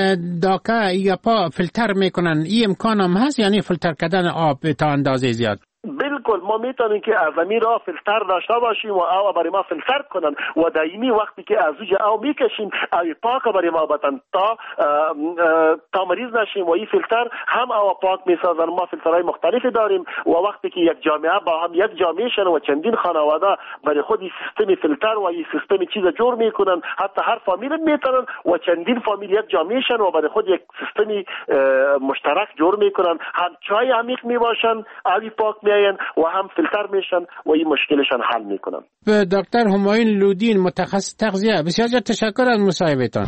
داکا یا پا فیلتر میکنن، این امکان هم هست، یعنی فیلتر کردن آب تا اندازه زیاد؟ بالکل ما میتونیم که از زمین را فیلتر داشته باشیم و آب برای ما فیلتر کنن و دائمی وقتی که از اوج آب میکشیم آب پاک برای ما بدن تا تا مریض نشیم و این فیلتر هم آب پاک میسازن. ما فیلترهای مختلفی داریم و وقتی که یک جامعه با هم یک جامعه شن و چندین خانواده برای خود این سیستم فیلتر و این سیستم چیز جور میکنن، حتی هر فامیل میتونن و چندین فامیل یک جامعه شن و برای خود یک سیستم مشترک جور میکنن، هم چای عمیق میباشن، آب پاک و هم فیلتر میشن و این مشکلشان حل میکنن. دکتر همایون لودین، متخصص تغذیه، بسیار تشکر از مصاحبهتان.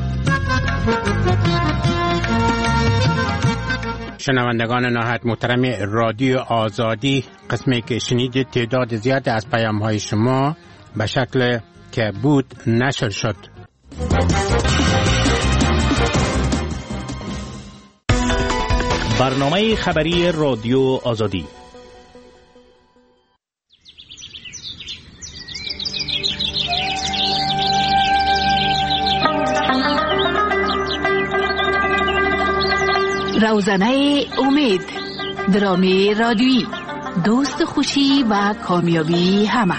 شنوندگان نهایت محترم رادیو آزادی، قسمی که شنیدید تعداد زیاد از پیام های شما به شکل که بود نشر شد. برنامه خبری رادیو آزادی. روزنه امید، درامی رادیویی، دوست خوشی و کامیابی همه.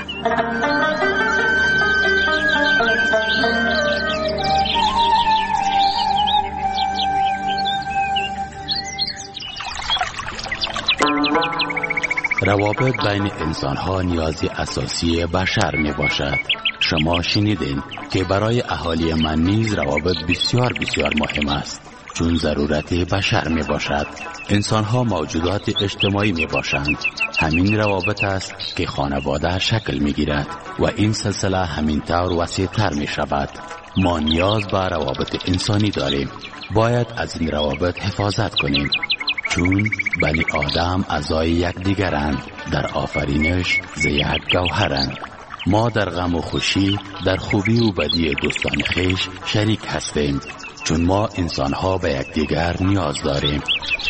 روابط بین انسان‌ها نیازی اساسی بشر می باشد. شما شنیدین که برای اهالی من نیز روابط بسیار بسیار مهم است، چون ضرورت بشر می باشد. انسان ها موجودات اجتماعی می باشند. همین روابط است که خانواده شکل می گیرد و این سلسله همین طور وسیع تر می شود. ما نیاز به روابط انسانی داریم. باید از این روابط حفاظت کنیم، چون بنی آدم اعضای یکدیگرند، در آفرینش ز یک گوهرند. ما در غم و خوشی، در خوبی و بدی دوستان خویش شریک هستیم، چون ما انسان‌ها به یکدیگر نیاز داریم.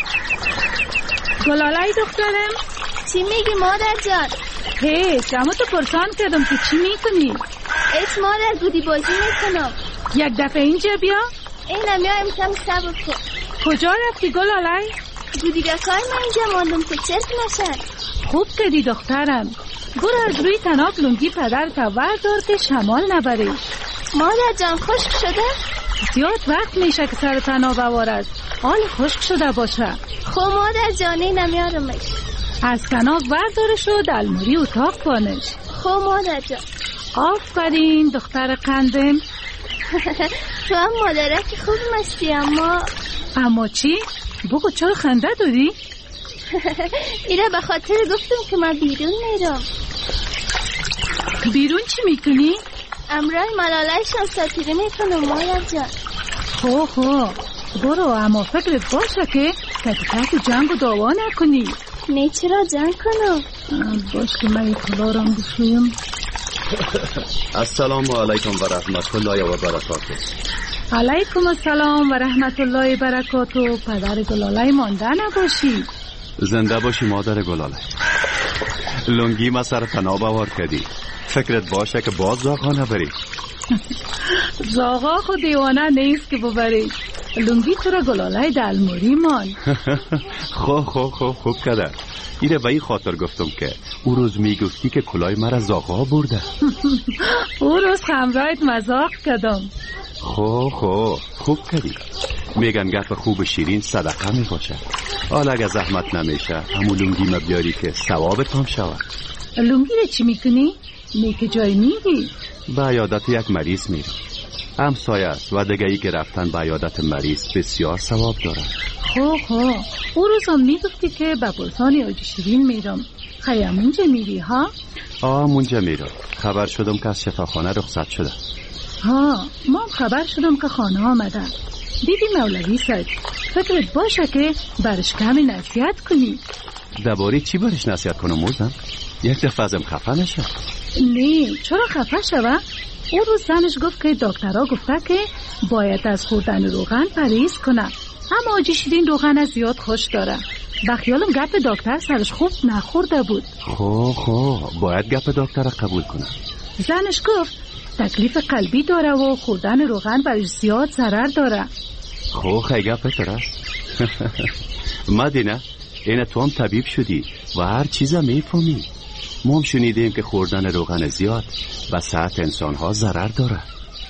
گلالای دخترم، چی میگی مادر جان؟ هیچ، اما تو پرسان کردم که چی میکنی؟ ایش مادر بودی بازی میکنم. یک دفعه اینجا بیا. اینم یا امکان صبر کن. کجا رفتی گلالای؟ بودی دکای من اینجا ماندم که چرک نشن. خوب کردی دخترم. برو از روی تناب لنگی پدر تا وردار که شمال نبری. مادر جان خشک شده؟ زیاد وقت میشه که سر تناب وارد حال خشک شده باشه. خب مادر جانی نمیارمش. از تناب وردارش و دلموری اتاق کنش. خب مادر جان. آفرین دختر قندم. تو هم مادرک خوب مستی. اما اما چی؟ بگو چرا خنده داری؟ ایره به خاطر گفتم که من بیرون میرم. بیرون چی میکنی؟ امرای ملالایشان ساتیره میکنم مادر جان. خو خو برو، اما فکرت باشه که کتکت جنگ و دعوا نکنی. نه چرا جنگ کنم؟ باش که من کلارم بشویم. السلام علیکم و رحمت الله و برکاته. علیکم السلام و رحمت الله برکاته. پدر گلاله مانده نباشی. زنده باشی مادر گلاله. لنگی ما سر تناب آور کردی، فکرت باشه که باز زاغا نبری. زاغا خود دیوانه نیست که ببری. لنگی تو را گلاله دلموری مان. خو خو خو خوب کده. ایره به این خاطر گفتم که او روز میگفتی که کلای مرا زاغا برده. او روز خمرایت مزاق کردم. خو خو خوب کردی. میگن گپ خوب شیرین صدقه میباشه. حالا اگه زحمت نمیشه همون لنگی ما بیاری که ثوابت هم شود. لنگی رو چی میکنی؟ نیک جای میری؟ به عیادت یک مریض میری. همسایه است و دیگه ای که رفتن به عیادت مریض بسیار ثواب داره. خو خو او روز هم میگفتی که به بلسان آجی شیرین میرم. خیلی منجا میری ها؟ آه منجا میرم. خبر شدم که از شفاخانه رخصت شده. ها ما خبر شدم که خانه آمده. دیدی مولوی صاحب فکرت باشه که برش کمی نصیحت کنی. درباره چی برش نصیحت کنم موزم؟ یک دفعه ازم خفه نشه. نه چرا خفه شوه؟ اون روز زنش گفت که دکترها گفته که باید از خوردن روغن پرهیز کنه، اما آجی شیرین روغن زیاد خوش داره. بخیالم گپ دکتر سرش خوب نخورده بود. خو خو باید گپ دکتر قبول کنه. زنش گفت تکلیف قلبی داره و خوردن روغن برش زیاد ضرر داره. خو خیلی گپ ترست. مدینه اینه تو هم طبیب شدی و هر چیزا میفهمی. ما هم شنیدیم که خوردن روغن زیاد به صحت انسان ها ضرر داره.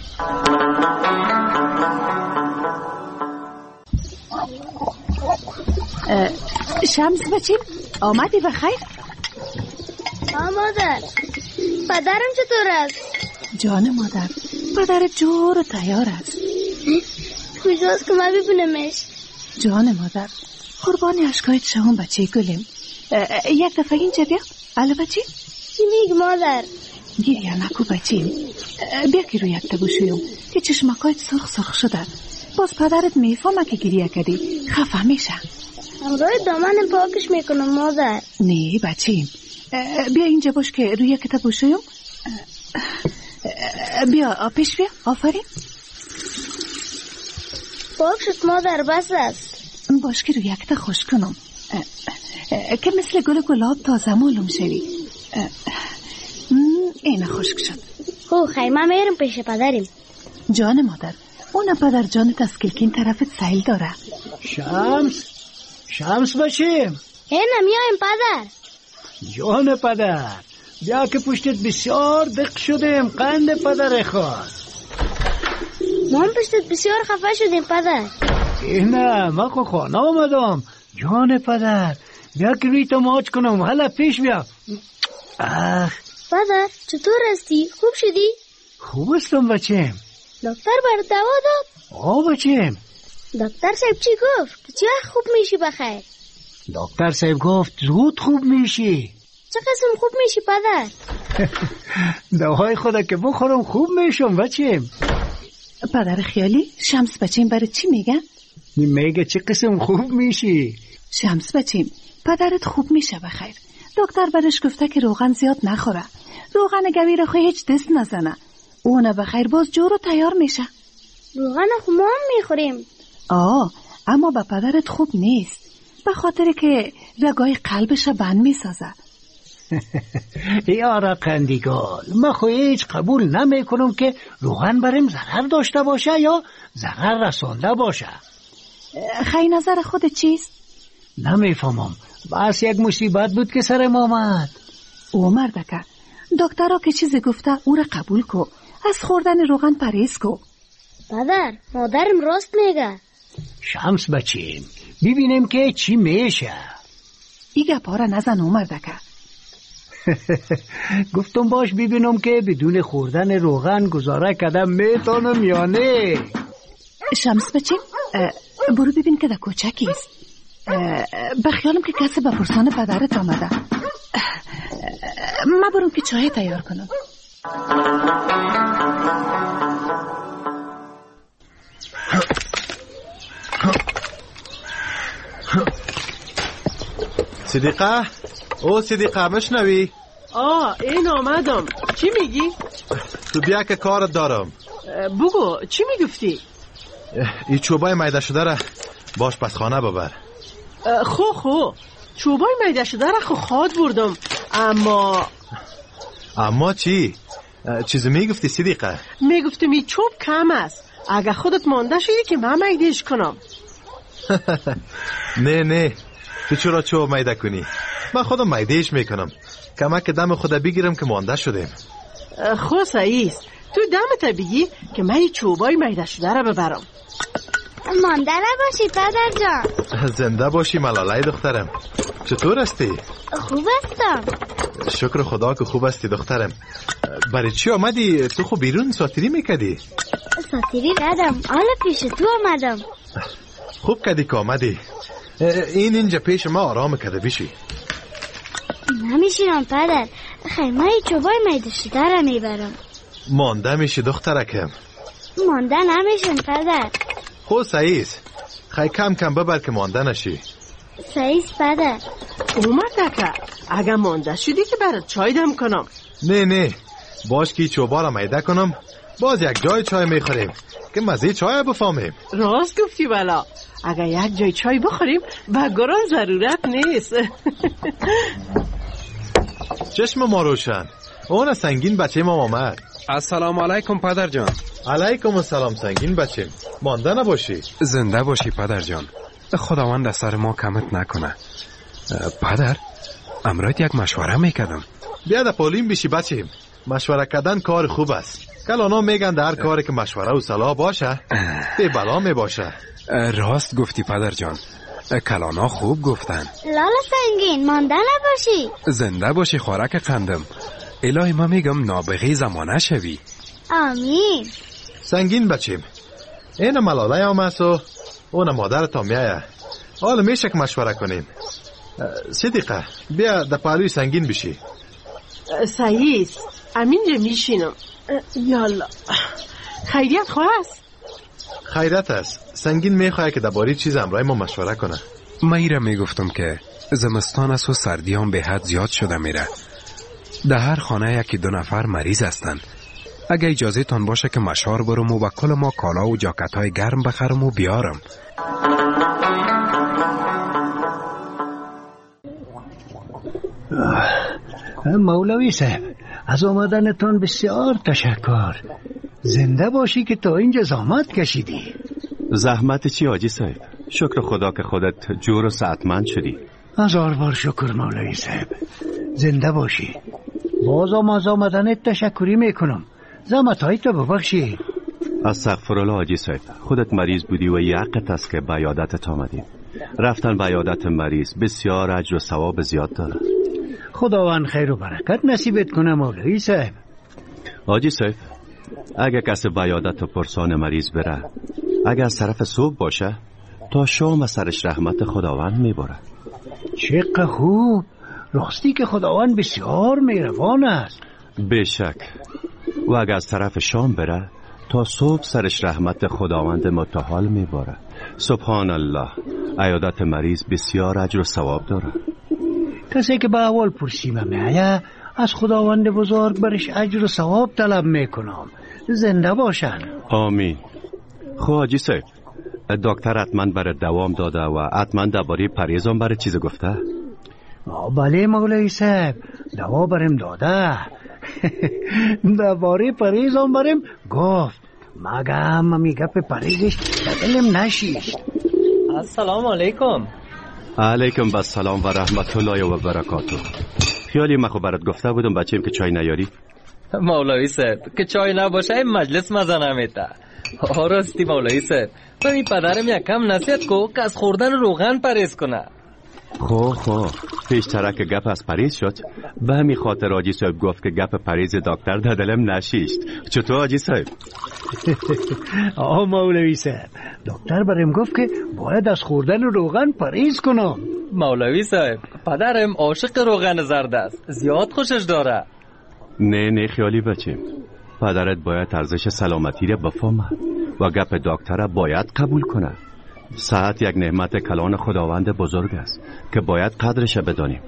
شمس بچیم آمدی بخیر؟ آه مادر، پدرم چطور است؟ جان مادر، پدر جور و تیار است. کجاست که ما ببینمش؟ جان مادر، قربانی اشکایت شما بچه گلیم. یک دفعه اینجا بیا. الو بچه؟ چی میگی مادر؟ گریه نکو بچیم. بیا که روی یک تبوشویم که چشمکایت سرخ سرخ شده. باز پدرت میفهمه که گریه کردی خفه میشه. همراه دامن پاکش میکنم مادر. نه بچیم، بیا اینجا باش که روی یک تبوشویم. بیا پیش بیا. آفرین. پاک شد مادر، بس است. باش که روی یک تا خوش کنم که مثل گل گلاب تازه معلوم شوی. اینه خشک شد. خو خیمه میرم پیش پدریم. جان مادر، اون پدر جانت از کلکین طرفت سیل داره. شمس شمس باشیم. اینه میایم پدر. جان پدر، بیا که پشتت بسیار دق شدیم. قند پدر خواست. ما هم پشتت بسیار خفه شدیم پدر. اینه ما خو خانه آمدم. جان پدر بیا که روی تو ماچ کنم. حالا پیش بیا. آخ پدر چطور هستی؟ خوب شدی؟ خوب هستم بچیم. دکتر بر دوا داد؟ آه بچیم. دکتر صاحب چی گفت؟ که چی خوب میشی بخیر؟ دکتر صاحب گفت زود خوب میشی. چه قسم خوب میشی پدر؟ دوای خدا که بخورم خوب میشم بچیم. پدر خیالی شمس بچیم برای چی میگن؟ میگه چه قسم خوب میشی. شمس بچیم پدرت خوب میشه بخیر. دکتر برش گفته که روغن زیاد نخوره. روغن گوی خو هیچ دست نزنه. اونه بخیر باز جور و تیار میشه. روغن خو ما هم میخوریم. آه اما به پدرت خوب نیست، به خاطر که رگای قلبش بند میسازه. یارا قندیگال، ما خو هیچ قبول نمی کنم که روغن بریم ضرر داشته باشه یا ضرر رسانده باشه. خیلی نظر خود چیست؟ نمیفهمم، بس یک مصیبت بود که سرم آمد. او مردکه دکترها که چیزی گفته او را قبول کو، از خوردن روغن پرهیز کو. پدر مادرم راست میگه. شمس بچیم ببینیم که چی میشه. ای گپا را نزن او مردکه. گفتم باش ببینم که بدون خوردن روغن گزاره کردم میتونم یا نه. شمس بچیم برو ببین که در کوچکیست. بخیالم که کسی به پرسان پدرت آمده. ما برم که چای تیار کنم. صدیقه، او صدیقه مشنوی؟ آه این آمدم. چی میگی؟ تو بیا که کارت دارم. بگو چی میگفتی؟ این چوبای میده شده را باش پس خانه ببر. خو خو چوبای میده شده را خو خود بردم، اما اما چی؟ چیزی میگفتی صدیقه؟ میگفتم این چوب کم است، اگه خودت مانده شدی که من میدهش کنم. نه نه، تو چرا چوب میده کنی؟ من خودم میدهش میکنم، کمک دم خود بگیرم که مانده شدیم. خو سعیست، تو دمت بگی که من چوبای میده شده را ببرم. مانده نباشی پدر جان. زنده باشی ملالای دخترم. چطور هستی؟ خوب هستم. شکر خدا که خوب هستی دخترم. برای چی آمدی؟ تو خب بیرون ساتیری میکدی؟ ساتیری ندم، حالا پیش تو آمدم. خوب کدی که آمدی. این اینجا پیش ما آرام کده بشی. نمیشیرم پدر، خیمه چوبای میده شده را میبرم. مانده میشی دخترکم. مانده نمیشم پدر. خو سعیز، خیلی کم کم ببر که مانده نشی. سعیز پدر. اومد که اگه مانده شدی که برات چای دم کنم. نه نه، باش که چوبا را میده کنم، باز یک جای چای میخوریم که مزه چای بفهمیم. راست گفتی بلا، اگه یک جای چای بخوریم با گران ضرورت نیست. چشم ما روشن، اون سنگین بچه ما آمد. السلام علیکم پدر جان. علیکم السلام سنگین بچه، مانده نباشی. زنده باشی پدر جان، خداوند از سر ما کمت نکنه. پدر، امروز یک مشوره میکردم. بیا در پولیم بشی بچه، مشوره کردن کار خوب است. کلانا میگن در کاری که مشوره و صلاح باشه به بلا می باشه. راست گفتی پدر جان، کلانا خوب گفتن. لالا سنگین، مانده نباشی. زنده باشی خوراک قندم. الهی ما میگم نابغه زمانه شوی. آمین. سنگین بچیم، این ملاله آمد و اون مادر تا میایه. حالا میشه که مشوره کنیم. صدیقه بیا در پهلوی سنگین بشی. سعید امینجا میشینم. یالا خیریت خواست؟ خیریت است. سنگین میخواه که درباره چیز امرای ما مشوره کنه. من ایره میگفتم که زمستان است و سردی هم به حد زیاد شده میره. در هر خانه یکی دو نفر مریض هستن. اگه اجازه تان باشه که مشوار برم و با کل ما کالا و جاکت های گرم بخرم و بیارم. مولوی صاحب، از آمدنتان بسیار تشکر. زنده باشی که تا اینجا زحمت کشیدی. زحمت چی حاجی صاحب؟ شکر خدا که خودت جور و سعتمند شدی. هزار بار شکر مولوی صاحب. زنده باشی. بازم از آمدنت تشکری میکنم. زحمت هایی تو ببخشی. استغفرالله حاجی صاحب، خودت مریض بودی و یقت است که به عیادتت آمدیم. رفتن به عیادت مریض بسیار اجر و ثواب زیاد داره. خداوند خیر و برکت نصیبت کنه مولوی صاحب. حاجی صاحب، اگه کسی به عیادت و پرسان مریض بره، اگه از طرف صبح باشه تا شام سرش رحمت خداوند میبره. چقدر خوب. راستی که خداوند بسیار مهربان است. بشک. و اگه از طرف شام بره تا صبح سرش رحمت خداوند متعال میبره. سبحان الله، عیادت مریض بسیار اجر و ثواب داره. کسی که به اول پرسیمه میایه از خداوند بزرگ برش اجر و ثواب طلب میکنم. زنده باشن. آمین. خب حاجی صاحب، دکتر حتما برای دوام داده و حتما درباره پرهیزم برای چیز گفته؟ بله مولوی صاحب، دوا برم داده. درباره پرهیزم برم گفت. مگه هم می گپ پرهیزش دلم نشیست. السلام علیکم. علیکم السلام و رحمت الله و برکاته. خیالی من خب برات گفته بودم بچه‌ام که چای نیاری. مولوی صاحب که چای نباشه این مجلس مزه نمیده. راستی مولوی صاحب، من این پدرم یکم نصیحت کو که از خوردن روغن پرهیز کنه. خب خب پیشتره که گپ از پرهیز شد، به همین خاطر حاجی صاحب گفت که گپ پرهیز دکتر در دلم نشیست. چطور حاجی صاحب؟ آه مولوی صاحب، دکتر برام گفت که باید از خوردن روغن پرهیز کنم. مولوی صاحب، پدرم عاشق روغن زرد است، زیاد خوشش داره. نه نه خیالی بچه، پدرت باید ارزش سلامتی را بفهمه و گپ دکتر باید قبول کنه. صحت یک نعمت کلان خداوند بزرگ است که باید قدرش بدانیم.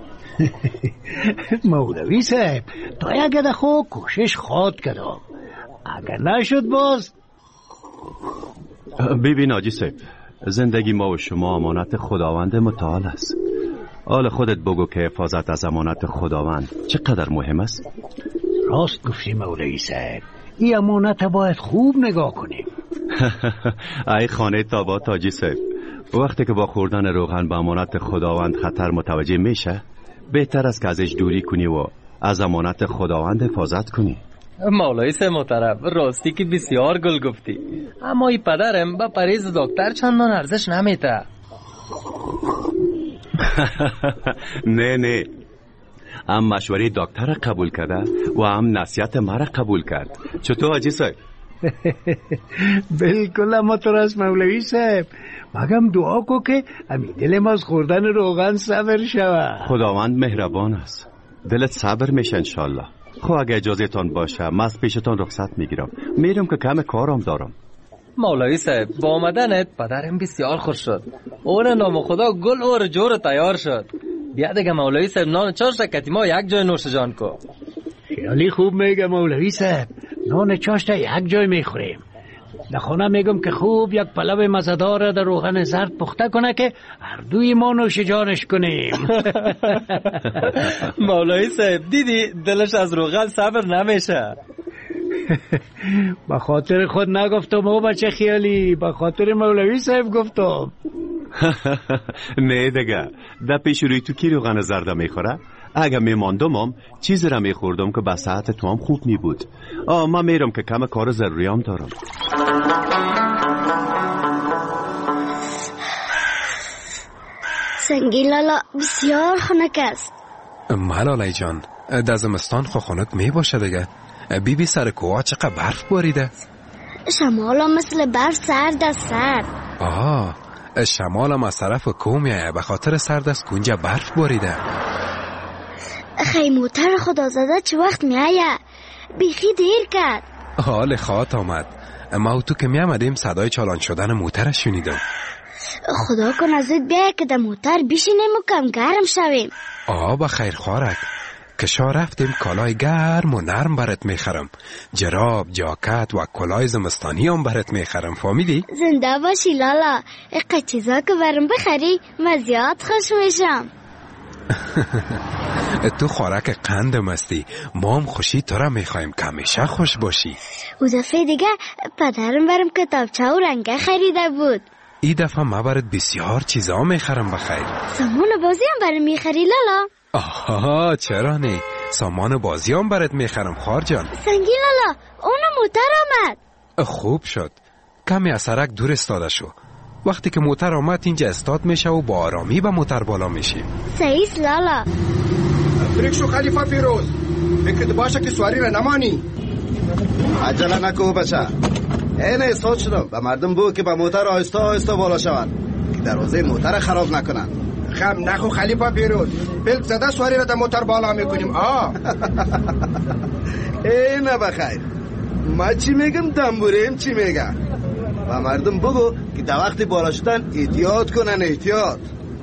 مولوی صاحب، تا یک دخو کوشش خود کردم. اگر نشد باز ببین حاجی صاحب، زندگی ما و شما امانت خداوند متعال است. حال خودت بگو که حفاظت از امانت خداوند چقدر مهم است. راست گفتی مولوی صاحب، این امانت باید خوب نگاه کنیم. ای خانه تابات حاجی صاحب، وقتی که با خوردن روغن به امانت خداوند خطر متوجه میشه، بهتر است که ازش دوری کنی و از امانت خداوند حفاظت کنی. مولای صاحب محترم، راستی که بسیار گل گفتی، اما ای پدرم با پریز دکتر چندان ارزش نمیده. نه نه، هم مشوره دکتر قبول کرده و هم نصیحت مرا قبول کرد. چطور حاجی صاحب؟ بالکل اما تو راست مولوی صاحب، مگم دعا کو که امی دل ما از خوردن روغن صبر شود. خداوند مهربان است، دلت صبر میشه انشالله. خب اگه اجازه تان باشه من از پیشتان رخصت میگیرم، میرم که کم کارم دارم. مولوی صاحب با آمدنت پدرم بسیار خوش شد. اون نام خدا گل اور جور تیار شد. بیا دیگه مولوی صاحب نان چاش کتی ما یک جای نوش جان کو. خیالی خوب میگه مولوی صاحب، نان چاش تا یک جای میخوریم. در خانه میگم که خوب یک پلو مزه‌دار در روغن زرد پخته کنه که هر دوی ما نوش جانش کنیم. مولوی صاحب دیدی دلش از روغن صبر نمیشه. با خاطر خود نگفتم او بچه خیالی، با خاطر مولوی صاحب گفتم. نه دیگه، در پیش روی تو کی روغن زرد میخوره؟ اگه میماندم هم چیزی را میخوردم که به صحت تو هم خوب میبود. آه من میرم که کم کار ضروری هم دارم. سنگی لالا بسیار خنک است. ملالای جان، در زمستان خو خنک می باشه دیگه. بی بی سر کوها چقدر برف باریده. شمال هم مثل برف سرد است سرد. آه شمال هم از طرف کوه میایه، به خاطر سرد است کنجا برف باریده. خیموتر خدا زده چه وقت میایه؟ بیخی دیر کرد. حال خواهد آمد. ما و تو که میامدیم صدای چالان شدن موتر شنیدم. خدا کن از زود بیایه که در موتر بشینیم و کم گرم شویم. آه با خیر خوارک، کشا رفتیم کالای گرم و نرم برات میخرم. جراب، جاکت و کلای زمستانی هم برات میخرم. فهمیدی؟ زنده باشی لالا، اقا چیزا که برم بخری من زیاد خوش میشم. تو خوراک قندم هستی، ما هم خوشی تو را میخوایم که همیشه خوش باشی. او دفعه دیگه پدرم برم کتابچه و رنگه خریده بود. ای دفعه ما برات بسیار چیزا میخرم بخیر. سامان بازی هم برم میخری لالا؟ آها چرا نه، سامان بازی هم برات میخرم خوار جان. سنگی لالا اونو موتر آمد. خوب شد، کمی از سرک دور استاده شو. وقتی که موتر آمد اینجا استاد میشه و با آرامی به موتر بالا میشیم. سعیس لالا. بریکشو خلیفه فیروز، فکرت باشه که سواری را نمانی. عجله نکو بچه، این احساس شدم به مردم بگو که به موتر آهسته آهسته بالا شود که دروازه موتر خراب نکنن. خم نخو خلیفه فیروز، پلک زده سواری را در موتر بالا میکنیم. آه اینه بخیر، ما چی میگم دنبوریم چی میگم. و مردم بگو که در وقت بالا شدن احتیاط کنن احتیاط.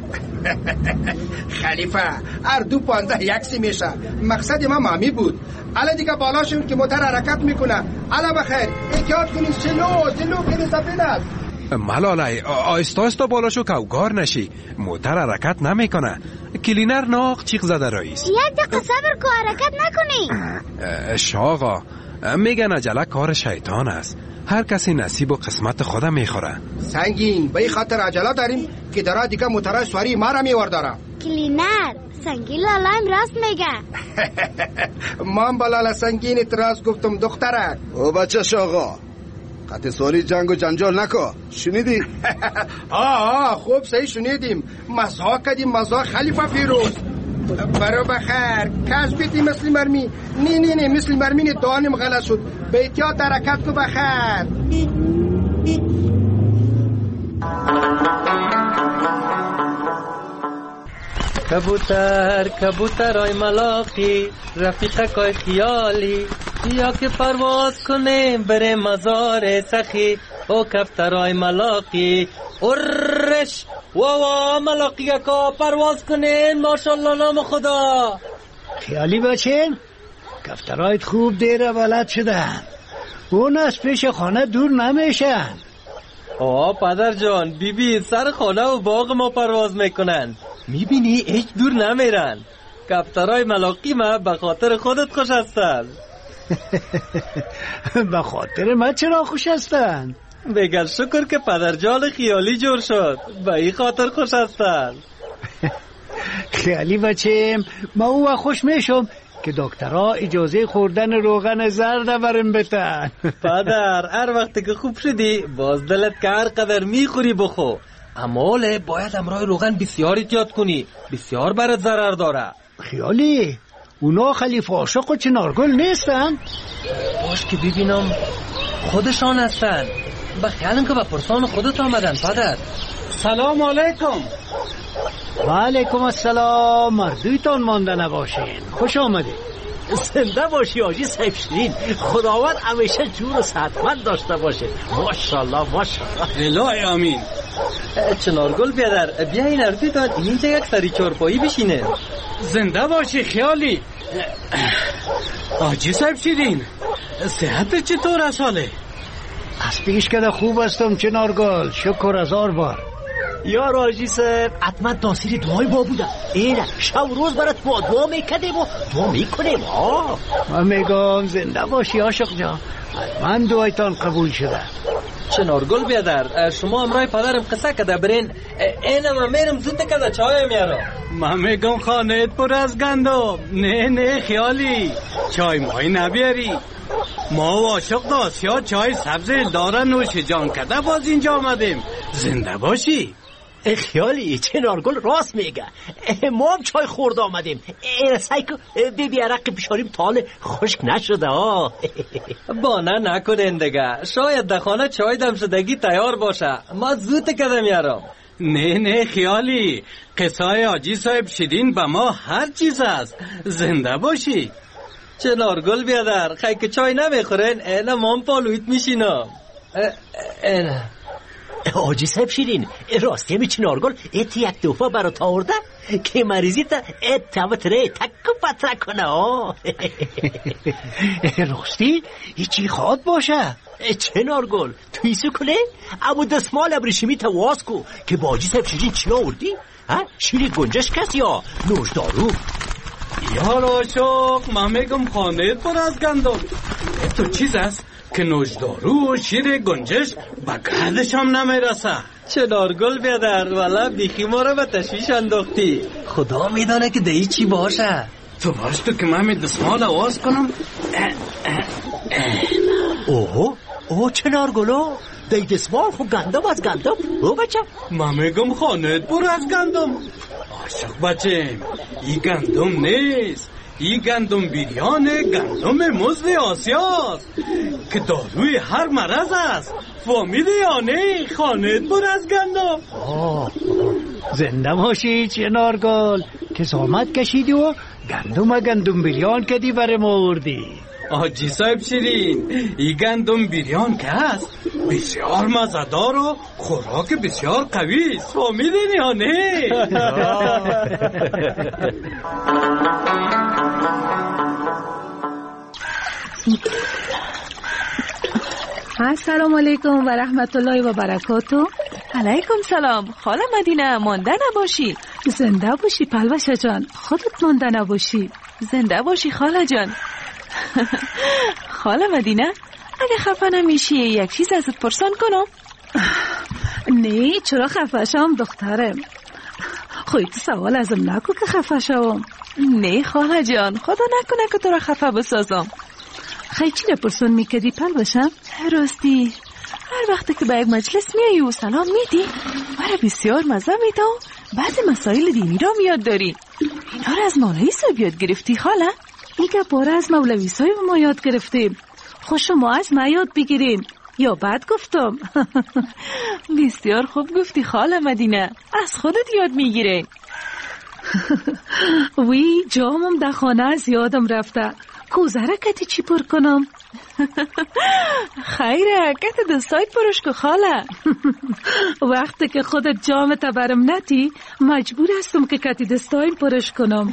خلیفه هر دو پانزده یکسی میشه، مقصد ما مامی بود. الا دیگه بالا شون که موتر حرکت میکنه. الا بخیر احتیاط کنین، سلو سلو کنین زبین است. ملالای آیستا آیستا بالا شو که اوگار نشی، موتر حرکت نمیکنه. کلینر ناق چیق زده رئیس. یک دقیقه صبر کو، حرکت نکنی. شاغا میگن عجله کار شیطان است، هر کسی نصیب و قسمت خودم میخوره. سنگین به این خاطر عجله داریم که درا دیگه موتر سواری ما را میوردارم. کلینر سنگین لالا هم راست میگه. من با لالا سنگین راست گفتم دخترک. او بچه شاغا قطع سواری جنگ و جنجال نکو، شنیدی؟ آه آه خوب صحیح شنیدیم. مزاق کدیم مزاق خلیفه فیروز. برو بخیر کس بیتی مثل مرمی. نی نی نی مثل مرمی دانم غلط شد. به احتیاط حرکت کو بخیر. کبوتر کبوترای ملاقی رفیقکای خیالی، بیا که پرواز کنه بره مزار سخی. او کفترای ملاقی ارش واوا ملاقی که پرواز کنه ماشاءالله نام خدا. خیالی بچین کفترایت خوب دیر بلد شدن، اون از پیش خانه دور نمیشن. آه پدر جان، بیبی سر خانه و باغ ما پرواز میکنن. میبینی هیچ دور نمیرن. کفترهای ملاقی ما به خاطر خودت خوش هستن. به خاطر ما چرا خوش هستن؟ بگر شکر که پدر جان خیالی جور شد، به این خاطر خوش هستن. خیالی بچیم، ما او خوش میشم که دکترها اجازه خوردن روغن زرد برم بتن. پدر هر وقت که خوب شدی باز دلت که هر قدر میخوری بخو، اما باید امرای روغن بسیار احتیاط کنی، بسیار برات ضرر داره. خیالی اونا خلیفه عاشق و چنارگل نیستن؟ باش که ببینم خودشان هستن. به خیالم که به پرسان خودت آمدن. پدر سلام علیکم. و علیکم السلام. مردویتان مانده نباشین. خوش آمدید. زنده باشی آجی صاحب شیرین. خداوند همیشه جور و صحتمند داشته باشه. ماشاءالله ماشاءالله. الهی آمین. چنارگل بیادر بیا این اردویتان اینجا یک سری چارپایی بشینه. زنده باشی خیالی. آجی صاحب شیرین، صحت چطور است حاله؟ از پیش کده خوب هستم چنارگل، شکر هزار بار. یا راجی صاحب حتما تاثیر دعای با بوده. اینه شب روز برات ما دعا میکردیم و دعا میکنیم. من میگم زنده باشی عاشق جان، من دعایتان قبول شده. چنارگل بیادر شما امرای پدرم قصه کده برین، اینه من میرم زود کده چای میارم. من میگم خانهت پر از گندم. نه نه خیالی، چای مای نبیاری. ما و عاشق داسیا چای سبز داره نوش جان کده باز اینجا آمدیم. زنده باشی. خیالی چنارگل راست میگه، ما هم چای خورد آمدیم. این سایکو ببی عرق بشاریم تال خشک نشده ها. بانه نکنین دیگه، شاید در خانه چای دم شدگی تیار باشه، ما زود کده میارم. نه نه خیالی، قصای آجی صاحب شیرین به ما هر چیز است. زنده باشی. چنارگل بیادر خیلی که چای نمیخورین اینه مام پالویت میشینم. اینه آجی صاحب شیرین، راستی می چنارگل ایت یک دوفا برات آورده که مریضی تا ایت تمتره تک و پتره کنه. راستی ایچی خواد باشه؟ چنارگل تویسو کنه اما دستمال ابریشمی تا واز کو که با آجی صاحب شیرین چی آوردی؟ شیر گنجش کسی یا نوش دارو؟ یا راشق، من میگم خانه پر از گندم. تو چیز است که نوشدارو و شیر گنجش به گردش هم نمیرسه. چنارگل بیادر والا بیخی ما رو به تشویش انداختی. خدا میدانه که دهی چی باشه. تو باش تو که من می دستمال آواز کنم. اوه اوه چنارگلو دی دستمال خو گندم از گندم. او بچه من میگم خانه پر از گندم. عاشق بچه این گندم نیست، این گندم بیریانه، گندم مزد آسیاست که داروی هر مرض است. فهمیدی یا نه؟ خانه پر از گندم. زنده باشی چنارگل که زحمت کشیدی و گندم گندم بیریان کدی برم آوردی. آجی صاحب شیرین، این گندم بیریان که هست بسیار مزدار و خوراک بسیار قوی است. فهمیدین یا نه؟ السلام علیکم و رحمت الله و برکاته. علیکم سلام. خاله مدینه مانده نباشی. زنده باشی پلوشه جان، خودت مانده نباشی. زنده باشی خاله جان. خاله مدینه اگه خفه نمیشی یک چیز ازت پرسان کنم؟ نه چرا خفه شم دخترم؟ خودت سوال ازم نکو که خفه شم. نه خاله جان، خدا نکنه که تو را خفه بسازم. خیلی چی پرسان میکردی پلوشم؟ راستی هر وقت که به یک مجلس میایی و سلام میدی مرا بسیار مزه میده و بعضی مسائل دینی را میاد داری. اینا را از مولوی صاحب یاد گرفتی خاله؟ ایگه باره از مولوی صاحب ما یاد گرفتیم. خوش ما از ما یاد بگیریم یا بعد گفتم؟ بسیار خوب گفتی خاله مدینه، از خودت یاد میگیره. وی جامم در خانه از یادم رفته. کوزره کتی چی پر کنم؟ خیره کت دستایت پرش که خاله. وقتی که خودت جامت برم نتی مجبور هستم که کتی دستایم پرش کنم.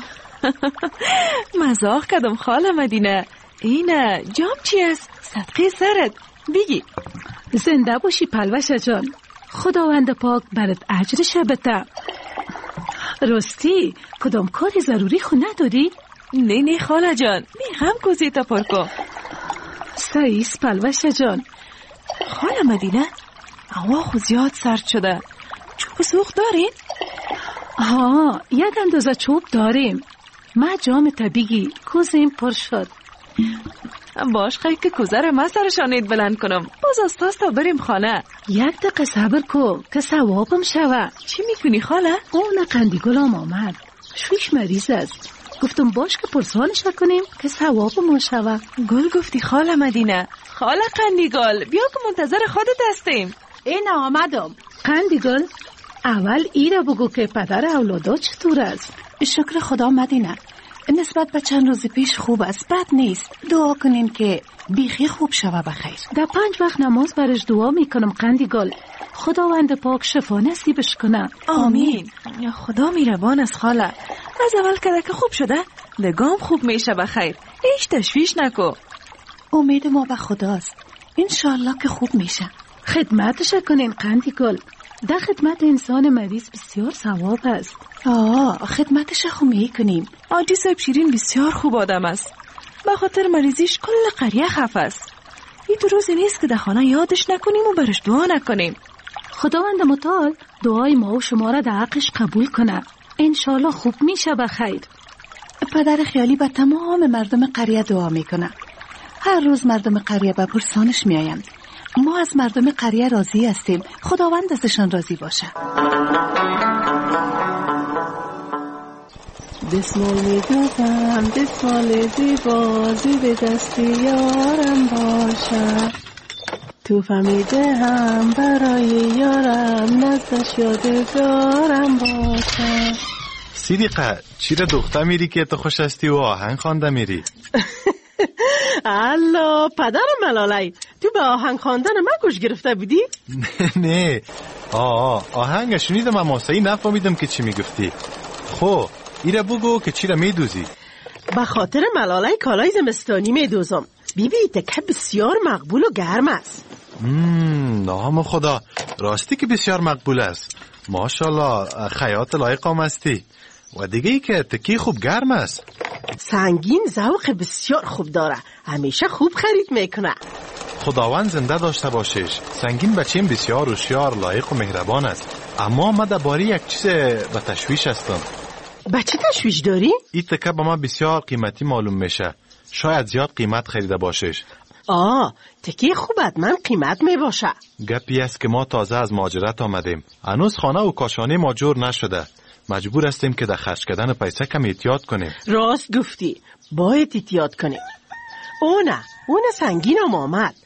مزاق کدم خاله مدینه. اینه جام چی است؟ صدقه سرت بگی. زنده باشی پلوشه جان. خداوند پاک برات اجرش بده. راستی کدام کاری ضروری خو نداری؟ نه نه خاله جان، میخوام کوزی تا پر کن. سعیس پلوشه جان. خاله مدینه هوا خو زیاد سرد شده، چوب سوخت دارین؟ ها یک اندازه چوب داریم. ما جام طبیعی کوزیم پر شد. باش خیلی که کوزه رو ما سرشانید بلند کنم. باز از تاست تا بریم خانه. یک دقیقه صبر کو که ثوابم شوه. چی میکنی خاله؟ اون قندیگلم آمد، شویش مریض است. گفتم باش که پرسانش کنیم که ثوابم شوه. گل گفتی خاله مدینه. خاله قندیگل بیا که منتظر خودت هستیم. این آمدم. قندیگل اول ایره بگو که پدر اولادات چطور است؟ شکر خدا مدینه، نسبت به چند روز پیش خوب است، بد نیست. دعا کنین که بیخی خوب شوه بخیر. در پنج وقت نماز برش دعا میکنم قندیگل. خداوند پاک شفا نصیبش کنه. آمین. یا خدا میربان است خاله. از اول کده که خوب شده دگام خوب میشه بخیر. هیچ تشویش نکو. امید ما به خداست، انشالله که خوب میشه. خدمتش کنین قندیگل. در خدمت انسان مریض بسیار ثواب است. آه خدمتش خو میکنیم. آجی صاحب شیرین بسیار خوب آدم است. به خاطر مریضیش کل قریه خف است. این دو روزی نیست که در خانه یادش نکنیم و برش دعا نکنیم. خداوند متعال دعای ما و شما را در حقش قبول کنه. انشالله خوب میشه بخیر. پدر خیالی به تمام مردم قریه دعا میکنه. هر روز مردم قریه به پرسانش میآیند. ما از مردم قریه راضی هستیم. خداوند ازشان راضی باشه. دستمال میدادم، دستمال زیبا، زیر دستی یارم باشه. تو فهمیده هم برای یارم، نزدش یادگارم باشه. صدیقه چرا دختر میری که تو خوش هستی و آهنگ خوانده میری؟ الله پدر ملالای، تو به آهنگ خواندن من گوش گرفته بودی؟ نه نه آه آهنگ شنیدم اما صحیح نفهمیدم که چی میگفتی. خب ایره بگو که چی را میدوزی؟ به خاطر ملالای کالای زمستانی میدوزم. بیبی تکه بسیار مقبول و گرم است. مم نام خدا، راستی که بسیار مقبول است. ماشاءالله خیاط لایق هم هستی. و دیگه ای که تکی خوب گرم است. سنگین ذوق بسیار خوب داره، همیشه خوب خرید میکنه. خداوند زنده داشته باشش. سنگین بچیم بسیار هوشیار، لایق و مهربان است. اما من درباره یک چیز به تشویش هستم. به چه تشویش داری؟ این تکه به من بسیار قیمتی معلوم میشه. شاید زیاد قیمت خریده باشش. آه تکی خوب حتما قیمت میباشه. گپی است که ما تازه از مهاجرت آمدیم. هنوز خانه و کاشانه ما جور نشده. مجبور هستیم که در خرج کردن پیسه کم احتیاط کنیم. راست گفتی، باید احتیاط کنیم. اونه اون سنگین هم آمد.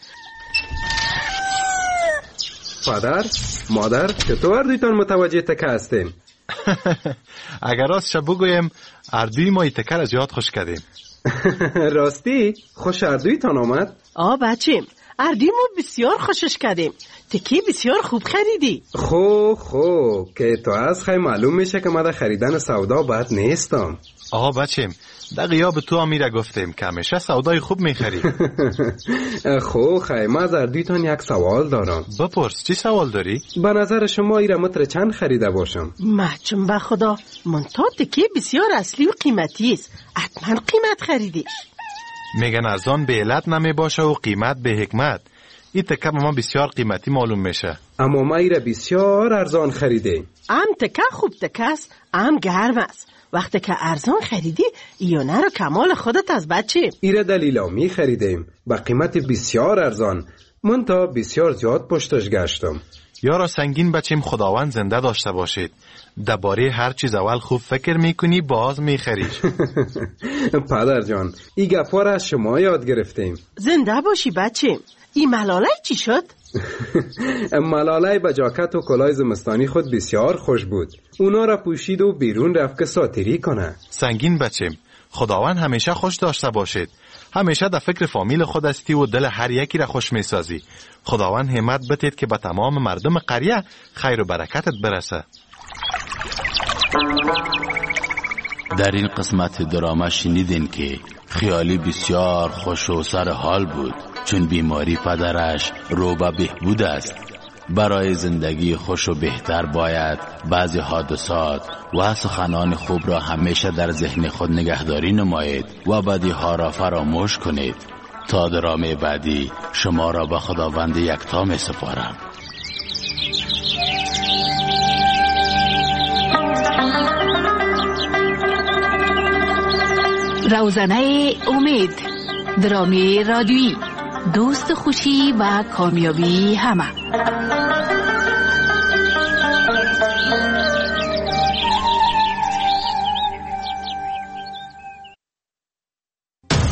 پدر مادر چطور دویتان متوجه تکه هستیم؟ اگر راست شب بگویم اردوی ما تکه را زیاد خوش کردیم. راستی خوش اردویتان آمد؟ آه بچیم اردوی ما بسیار خوشش کردیم. تکی بسیار خوب خریدی. خو خو که تو از خیلی معلوم میشه که ما در خریدن سودا بد نیستم. آها بچیم در غیاب تو امیره گفتیم که همیشه سودای خوب میخری. خو خیلی ما از اردویتان یک سوال دارم. بپرس چی سوال داری؟ به نظر شما ایره متر چند خریده باشم؟ محچم به خدا من تا تکی بسیار اصلی و قیمتی است، حتما قیمت خریدی. میگن از آن به علت نمی باشه و قیمت به حکمت. این تکه به ما بسیار قیمتی معلوم میشه. اما ما ایره بسیار ارزان خریده. ام تکه خوب تکه است، ام گرم است. وقتی که ارزان خریدی ایونه رو کمال خودت از بچه. ایره دلیلامی خریدیم با قیمت بسیار ارزان. من تا بسیار زیاد پشتش گشتم. یارا سنگین بچیم خداوند زنده داشته باشید. درباره هر چیز اول خوب فکر میکنی باز میخریش. پدر جان این گپا را از شما یاد گرفتیم. زنده باشی بچه. این ملالای چی شد؟ ملالای با جاکت و کلاه زمستانی خود بسیار خوش بود. اونا را پوشید و بیرون رفت که ساتری کنه. سنگین بچیم خداوند همیشه خوش داشته باشید. همیشه در فکر فامیل خود استی و دل هر یکی را خوش میسازی. خداوند همت بتید که به تمام مردم قریه خیر و برکتت برسه. در این قسمت دراما شنیدین که خیالی بسیار خوش و سر حال بود چون بیماری پدرش رو به بهبود است. برای زندگی خوش و بهتر باید بعضی حادثات و سخنان خوب را همیشه در ذهن خود نگهداری نمایید و بدی ها را فراموش کنید. تا درام بعدی شما را به خداوند یکتا می سپارم. روزنه امید، درامی رادیویی، دوست خوشی و کامیابی همه.